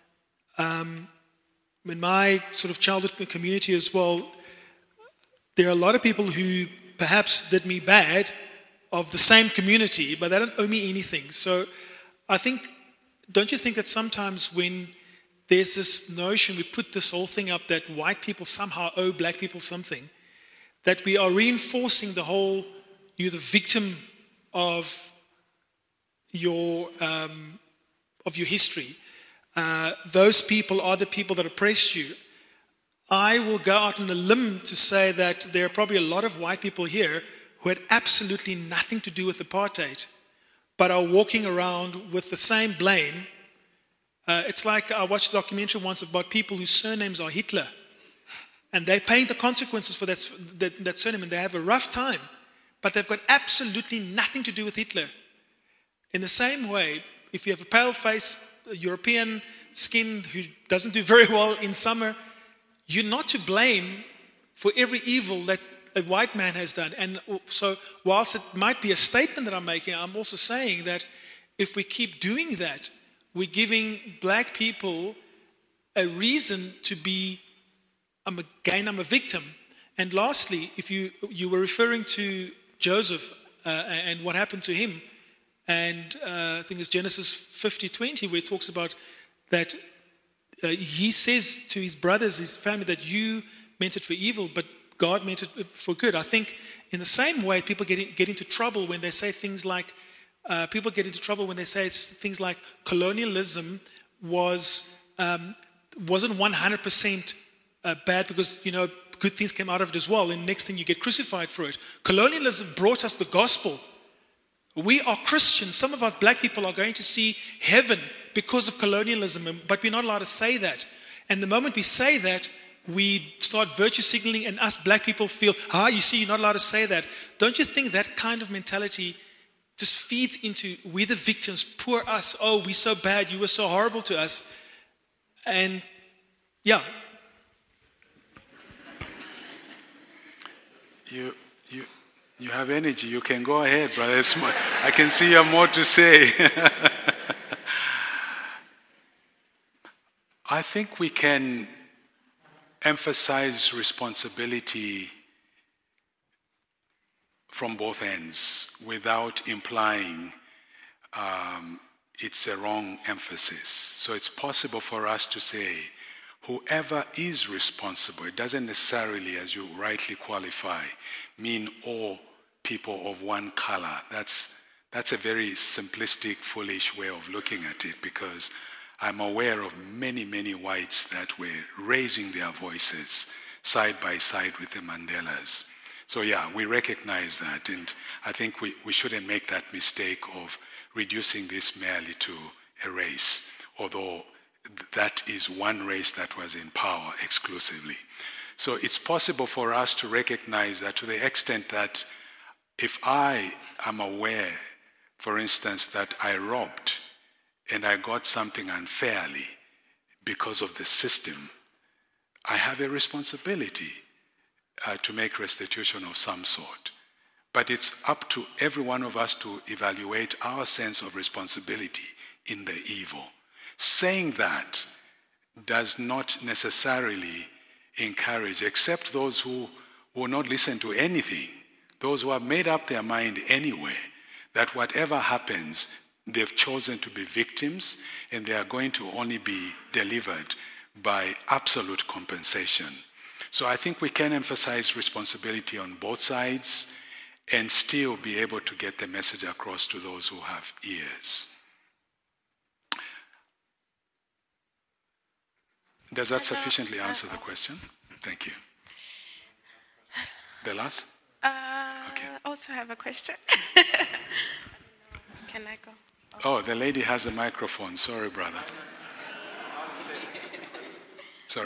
in my sort of childhood community as well, there are a lot of people who perhaps did me bad of the same community, but they don't owe me anything. So I think, don't you think that sometimes when there's this notion, we put this whole thing up that white people somehow owe black people something, that we are reinforcing the whole, you're the victim of your history. Those people are the people that oppress you. I will go out on a limb to say that there are probably a lot of white people here who had absolutely nothing to do with apartheid, but are walking around with the same blame. It's like I watched a documentary once about people whose surnames are Hitler, and they're paying the consequences for that surname, and they have a rough time, but they've got absolutely nothing to do with Hitler. In the same way, if you have a pale-faced European skin who doesn't do very well in summer, you're not to blame for every evil that a white man has done. And so whilst it might be a statement that I'm making, I'm also saying that if we keep doing that, we're giving black people a reason to be I'm a victim. And lastly, if you were referring to Joseph and what happened to him, and I think it's Genesis 50:20, where it talks about that he says to his brothers, his family, that you meant it for evil, but God meant it for good. I think in the same way, people get into trouble when they say things like, colonialism wasn't 100% bad because, good things came out of it as well, and next thing you get crucified for it. Colonialism brought us the gospel. We are Christians. Some of us black people are going to see heaven because of colonialism, but we're not allowed to say that. And the moment we say that, we start virtue signaling, and us black people feel, you see, you're not allowed to say that. Don't you think that kind of mentality just feeds into, we're the victims, poor us, oh, we're so bad, you were so horrible to us. And, yeah. You have energy. You can go ahead, brother. I can see you have more to say. I think we can emphasize responsibility from both ends without implying it's a wrong emphasis. So it's possible for us to say, whoever is responsible, it doesn't necessarily, as you rightly qualify, mean all people of one color. That's a very simplistic, foolish way of looking at it, because I'm aware of many, many whites that were raising their voices side by side with the Mandelas. So yeah, we recognize that, and I think we shouldn't make that mistake of reducing this merely to a race, although that is one race that was in power exclusively. So it's possible for us to recognize that, to the extent that if I am aware, for instance, that I robbed and I got something unfairly because of the system, I have a responsibility to make restitution of some sort. But it's up to every one of us to evaluate our sense of responsibility in the evil. Saying that does not necessarily encourage, except those who will not listen to anything, those who have made up their mind anyway, that whatever happens, they've chosen to be victims, and they are going to only be delivered by absolute compensation. So I think we can emphasize responsibility on both sides and still be able to get the message across to those who have ears. Does that sufficiently answer the question? Thank you. The last? Okay. I also have a question. Can I go? Oh, the lady has a microphone. Sorry, brother. Sorry?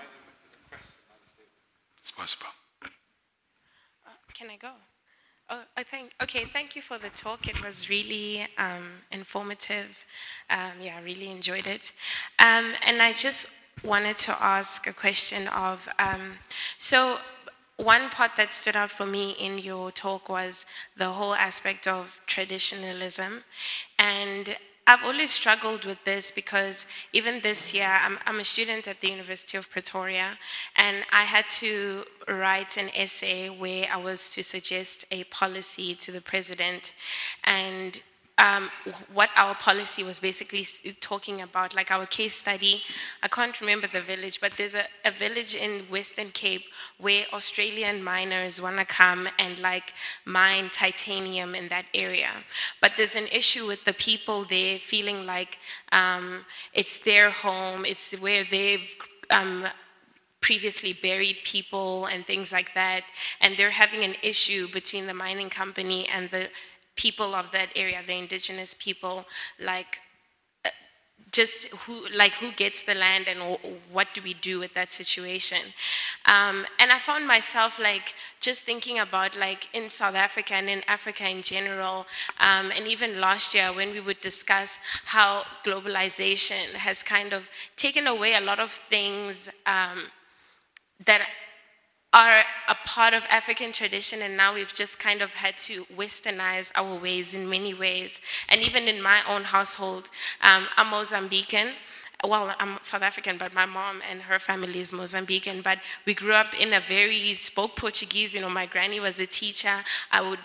It's possible. Can I go? Thank you for the talk. It was really informative. I really enjoyed it. And I just wanted to ask a question of, so one part that stood out for me in your talk was the whole aspect of traditionalism. And I've always struggled with this because even this year, I'm a student at the University of Pretoria, and I had to write an essay where I was to suggest a policy to the president. And what our policy was basically talking about, like our case study, I can't remember the village, but there's a village in Western Cape where Australian miners want to come and mine titanium in that area. But there's an issue with the people there feeling like it's their home, it's where they've previously buried people and things like that, and they're having an issue between the mining company and the people of that area, the indigenous people, who gets the land and what do we do with that situation. And I found myself just thinking about in South Africa and in Africa in general, and even last year when we would discuss how globalization has kind of taken away a lot of things that are a part of African tradition, and now we've just kind of had to westernize our ways in many ways. And even in my own household, I'm Mozambican. well, I'm South African, but my mom and her family is Mozambican. But we grew up in a spoke Portuguese. My granny was a teacher. I would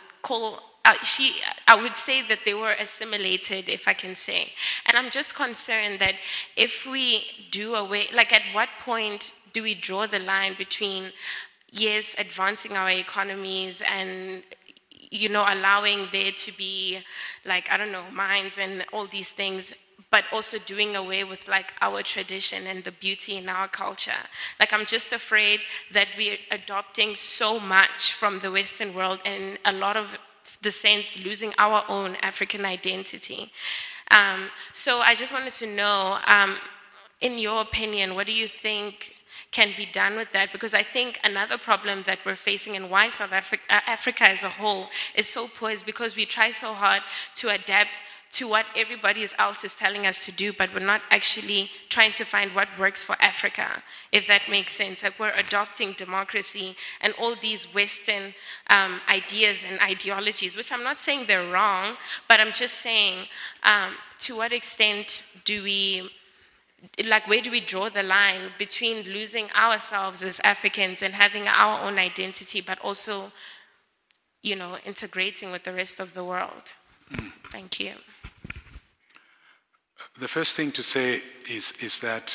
say that they were assimilated, if I can say. And I'm just concerned that if we do away, at what point do we draw the line between, yes, advancing our economies and allowing there to be, mines and all these things, but also doing away with, our tradition and the beauty in our culture. I'm just afraid that we're adopting so much from the Western world, and a lot of the sense losing our own African identity. So I just wanted to know, in your opinion, what do you think can be done with that? Because I think another problem that we're facing, and why South Africa as a whole is so poor, is because we try so hard to adapt to what everybody else is telling us to do, but we're not actually trying to find what works for Africa, if that makes sense. We're adopting democracy and all these Western ideas and ideologies, which I'm not saying they're wrong, but I'm just saying, to what extent do we, where do we draw the line between losing ourselves as Africans and having our own identity, but also, integrating with the rest of the world? Thank you. The first thing to say is that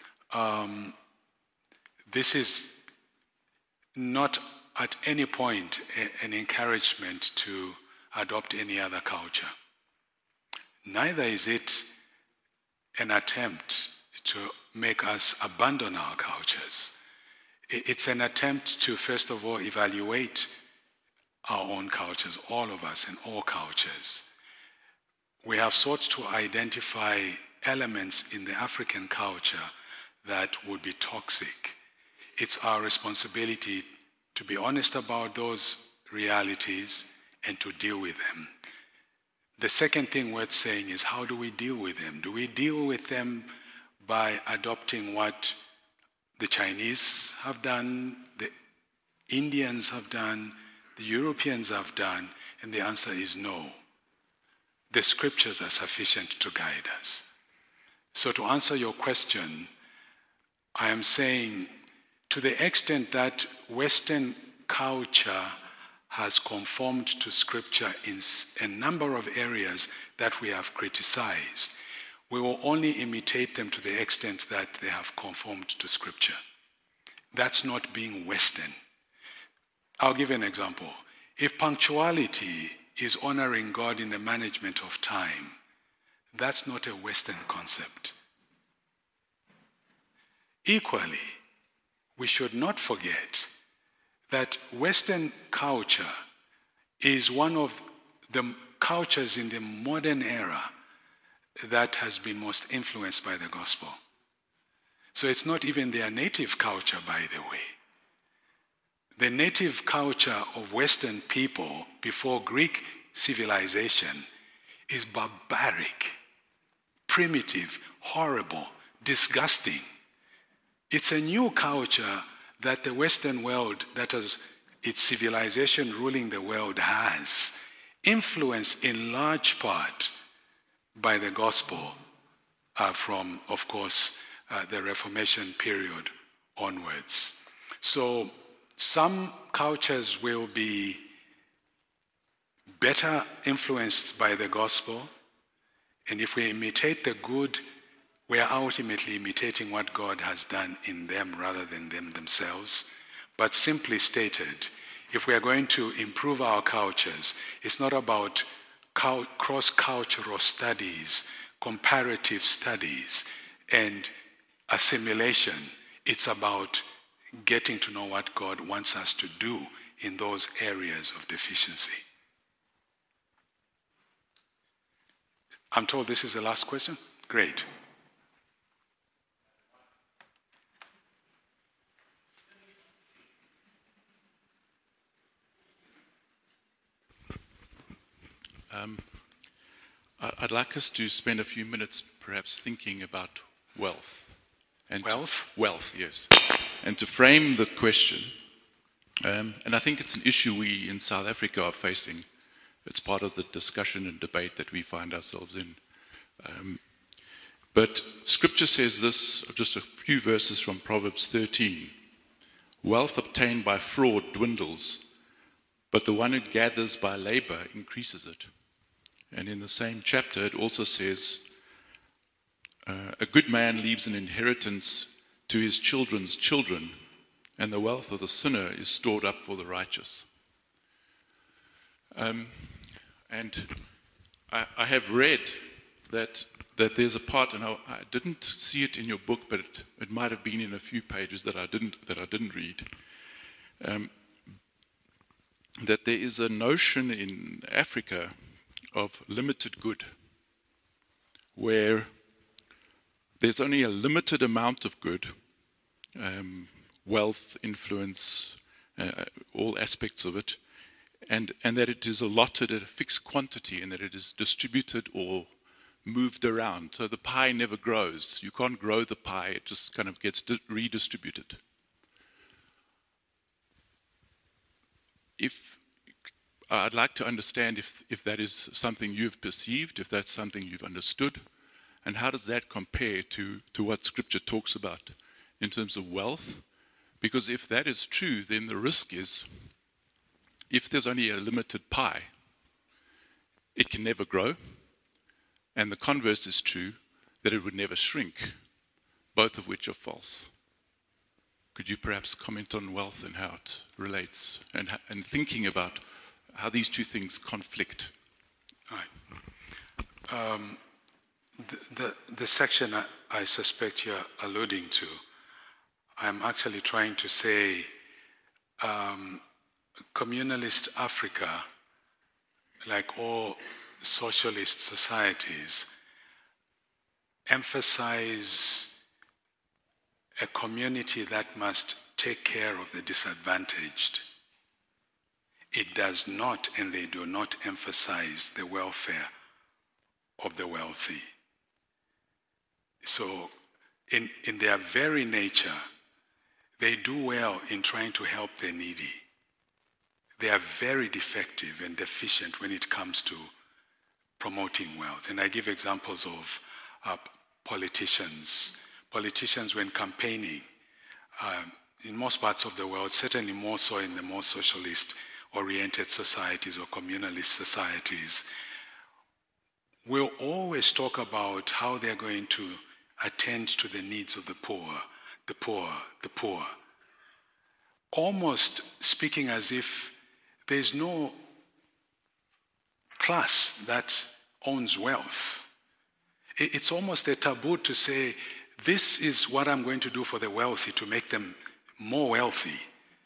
this is not at any point an encouragement to adopt any other culture. Neither is it an attempt to make us abandon our cultures. It's an attempt to, first of all, evaluate our own cultures, all of us and all cultures. We have sought to identify elements in the African culture that would be toxic. It's our responsibility to be honest about those realities and to deal with them. The second thing worth saying is, how do we deal with them? Do we deal with them by adopting what the Chinese have done, the Indians have done, the Europeans have done? And the answer is no. The scriptures are sufficient to guide us. So to answer your question, I am saying, to the extent that Western culture has conformed to scripture in a number of areas that we have criticized, we will only imitate them to the extent that they have conformed to scripture. That's not being Western. I'll give an example. If punctuality is honoring God in the management of time, that's not a Western concept. Equally, we should not forget that Western culture is one of the cultures in the modern era that has been most influenced by the gospel. So it's not even their native culture, by the way. The native culture of Western people before Greek civilization is barbaric, primitive, horrible, disgusting. It's a new culture that the Western world, that is its civilization ruling the world, has, influenced in large part by the gospel from, of course, the Reformation period onwards. So some cultures will be better influenced by the gospel, and if we imitate the good, we are ultimately imitating what God has done in them rather than them themselves. But simply stated, if we are going to improve our cultures, it's not about cross-cultural studies, comparative studies, and assimilation. It's about getting to know what God wants us to do in those areas of deficiency. I'm told this is the last question? Great. I'd like us to spend a few minutes perhaps thinking about wealth. Wealth, yes. And to frame the question, and I think it's an issue we in South Africa are facing. It's part of the discussion and debate that we find ourselves in. But Scripture says this, just a few verses from Proverbs 13. Wealth obtained by fraud dwindles, but the one who gathers by labor increases it. And in the same chapter, it also says, a good man leaves an inheritance to his children's children, and the wealth of the sinner is stored up for the righteous. And I have read that there's a part, and I didn't see it in your book, but it might have been in a few pages that I didn't read. That there is a notion in Africa of limited good, where there's only a limited amount of good, wealth, influence, all aspects of it, and that it is allotted at a fixed quantity and that it is distributed or moved around. So the pie never grows. You can't grow the pie. It just kind of gets redistributed. I'd like to understand if that is something you've perceived, if that's something you've understood, and how does that compare to what Scripture talks about in terms of wealth? Because if that is true, then the risk is, if there's only a limited pie, it can never grow. And the converse is true, that it would never shrink, both of which are false. Could you perhaps comment on wealth and how it relates, and thinking about how these two things conflict? Right. The section I suspect you're alluding to, I'm actually trying to say communalist Africa, like all socialist societies, emphasize a community that must take care of the disadvantaged. It does not, and they do not emphasize the welfare of the wealthy. So in their very nature, they do well in trying to help the needy. They are very defective and deficient when it comes to promoting wealth. And I give examples of politicians. Politicians, when campaigning, in most parts of the world, certainly more so in the more socialist-oriented societies or communalist societies, will always talk about how they're going to attend to the needs of the poor, the poor, the poor. Almost speaking as if there's no class that owns wealth. It's almost a taboo to say, this is what I'm going to do for the wealthy to make them more wealthy.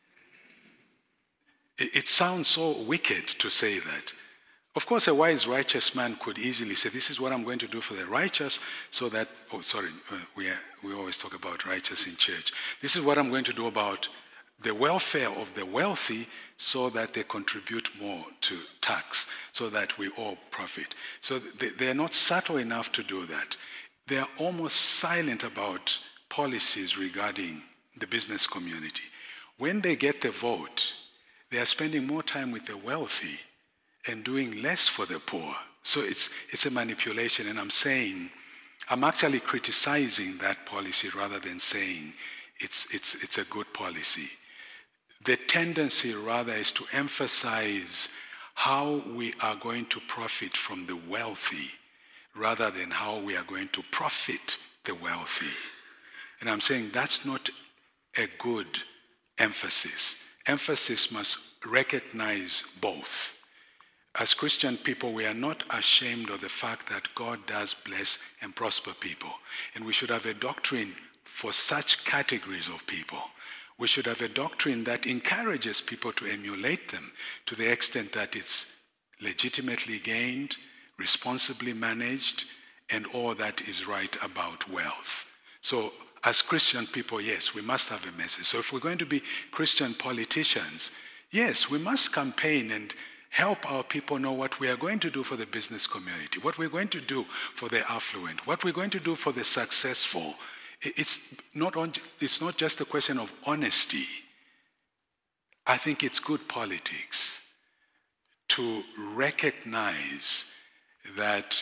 It sounds so wicked to say that. Of course, a wise, righteous man could easily say, this is what I'm going to do for the righteous, so that, we always talk about righteous in church. This is what I'm going to do about the welfare of the wealthy, so that they contribute more to tax, so that we all profit. So they're not subtle enough to do that. They are almost silent about policies regarding the business community. When they get the vote, they are spending more time with the wealthy and doing less for the poor. So it's a manipulation, and I'm actually criticizing that policy rather than saying it's a good policy. The tendency rather is to emphasize how we are going to profit from the wealthy rather than how we are going to profit the wealthy. And I'm saying that's not a good emphasis. Emphasis must recognize both. As Christian people, we are not ashamed of the fact that God does bless and prosper people. And we should have a doctrine for such categories of people. We should have a doctrine that encourages people to emulate them to the extent that it's legitimately gained, responsibly managed, and all that is right about wealth. So as Christian people, yes, we must have a message. So if we're going to be Christian politicians, yes, we must campaign and help our people know what we are going to do for the business community, what we're going to do for the affluent, what we're going to do for the successful. It's not just a question of honesty. I think it's good politics to recognize that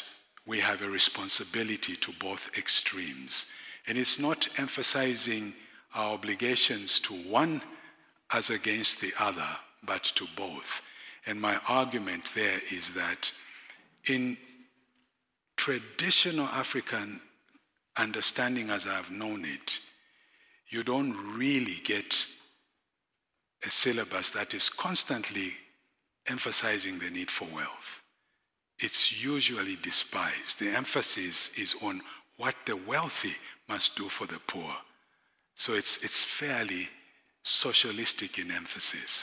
we have a responsibility to both extremes. And it's not emphasizing our obligations to one as against the other, but to both. And my argument there is that in traditional African understanding as I've known it, you don't really get a syllabus that is constantly emphasizing the need for wealth. It's usually despised. The emphasis is on what the wealthy must do for the poor. So it's fairly socialistic in emphasis.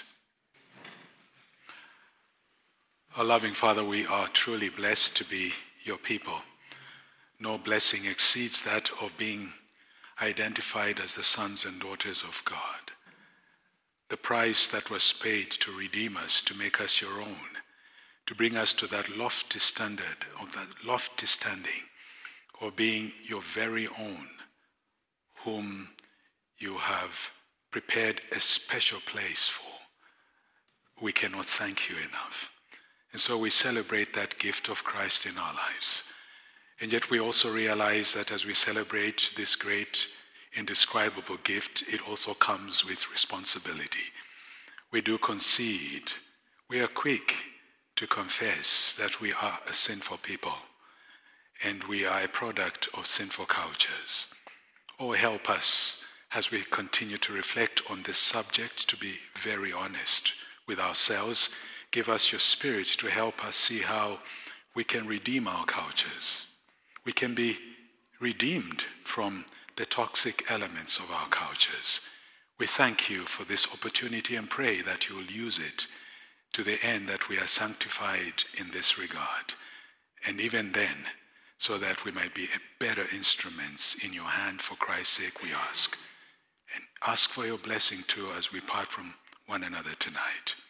Our loving Father, we are truly blessed to be your people. No blessing exceeds that of being identified as the sons and daughters of God. The price that was paid to redeem us, to make us your own, to bring us to that lofty standard, of that lofty standing of being your very own, whom you have prepared a special place for. We cannot thank you enough. And so we celebrate that gift of Christ in our lives. And yet we also realize that as we celebrate this great, indescribable gift, it also comes with responsibility. We do concede. We are quick to confess that we are a sinful people and we are a product of sinful cultures. Oh, help us as we continue to reflect on this subject to be very honest with ourselves. Give us your Spirit to help us see how we can redeem our cultures. We can be redeemed from the toxic elements of our cultures. We thank you for this opportunity and pray that you will use it to the end that we are sanctified in this regard. And even then, so that we might be better instruments in your hand for Christ's sake, we ask. And ask for your blessing too as we part from one another tonight.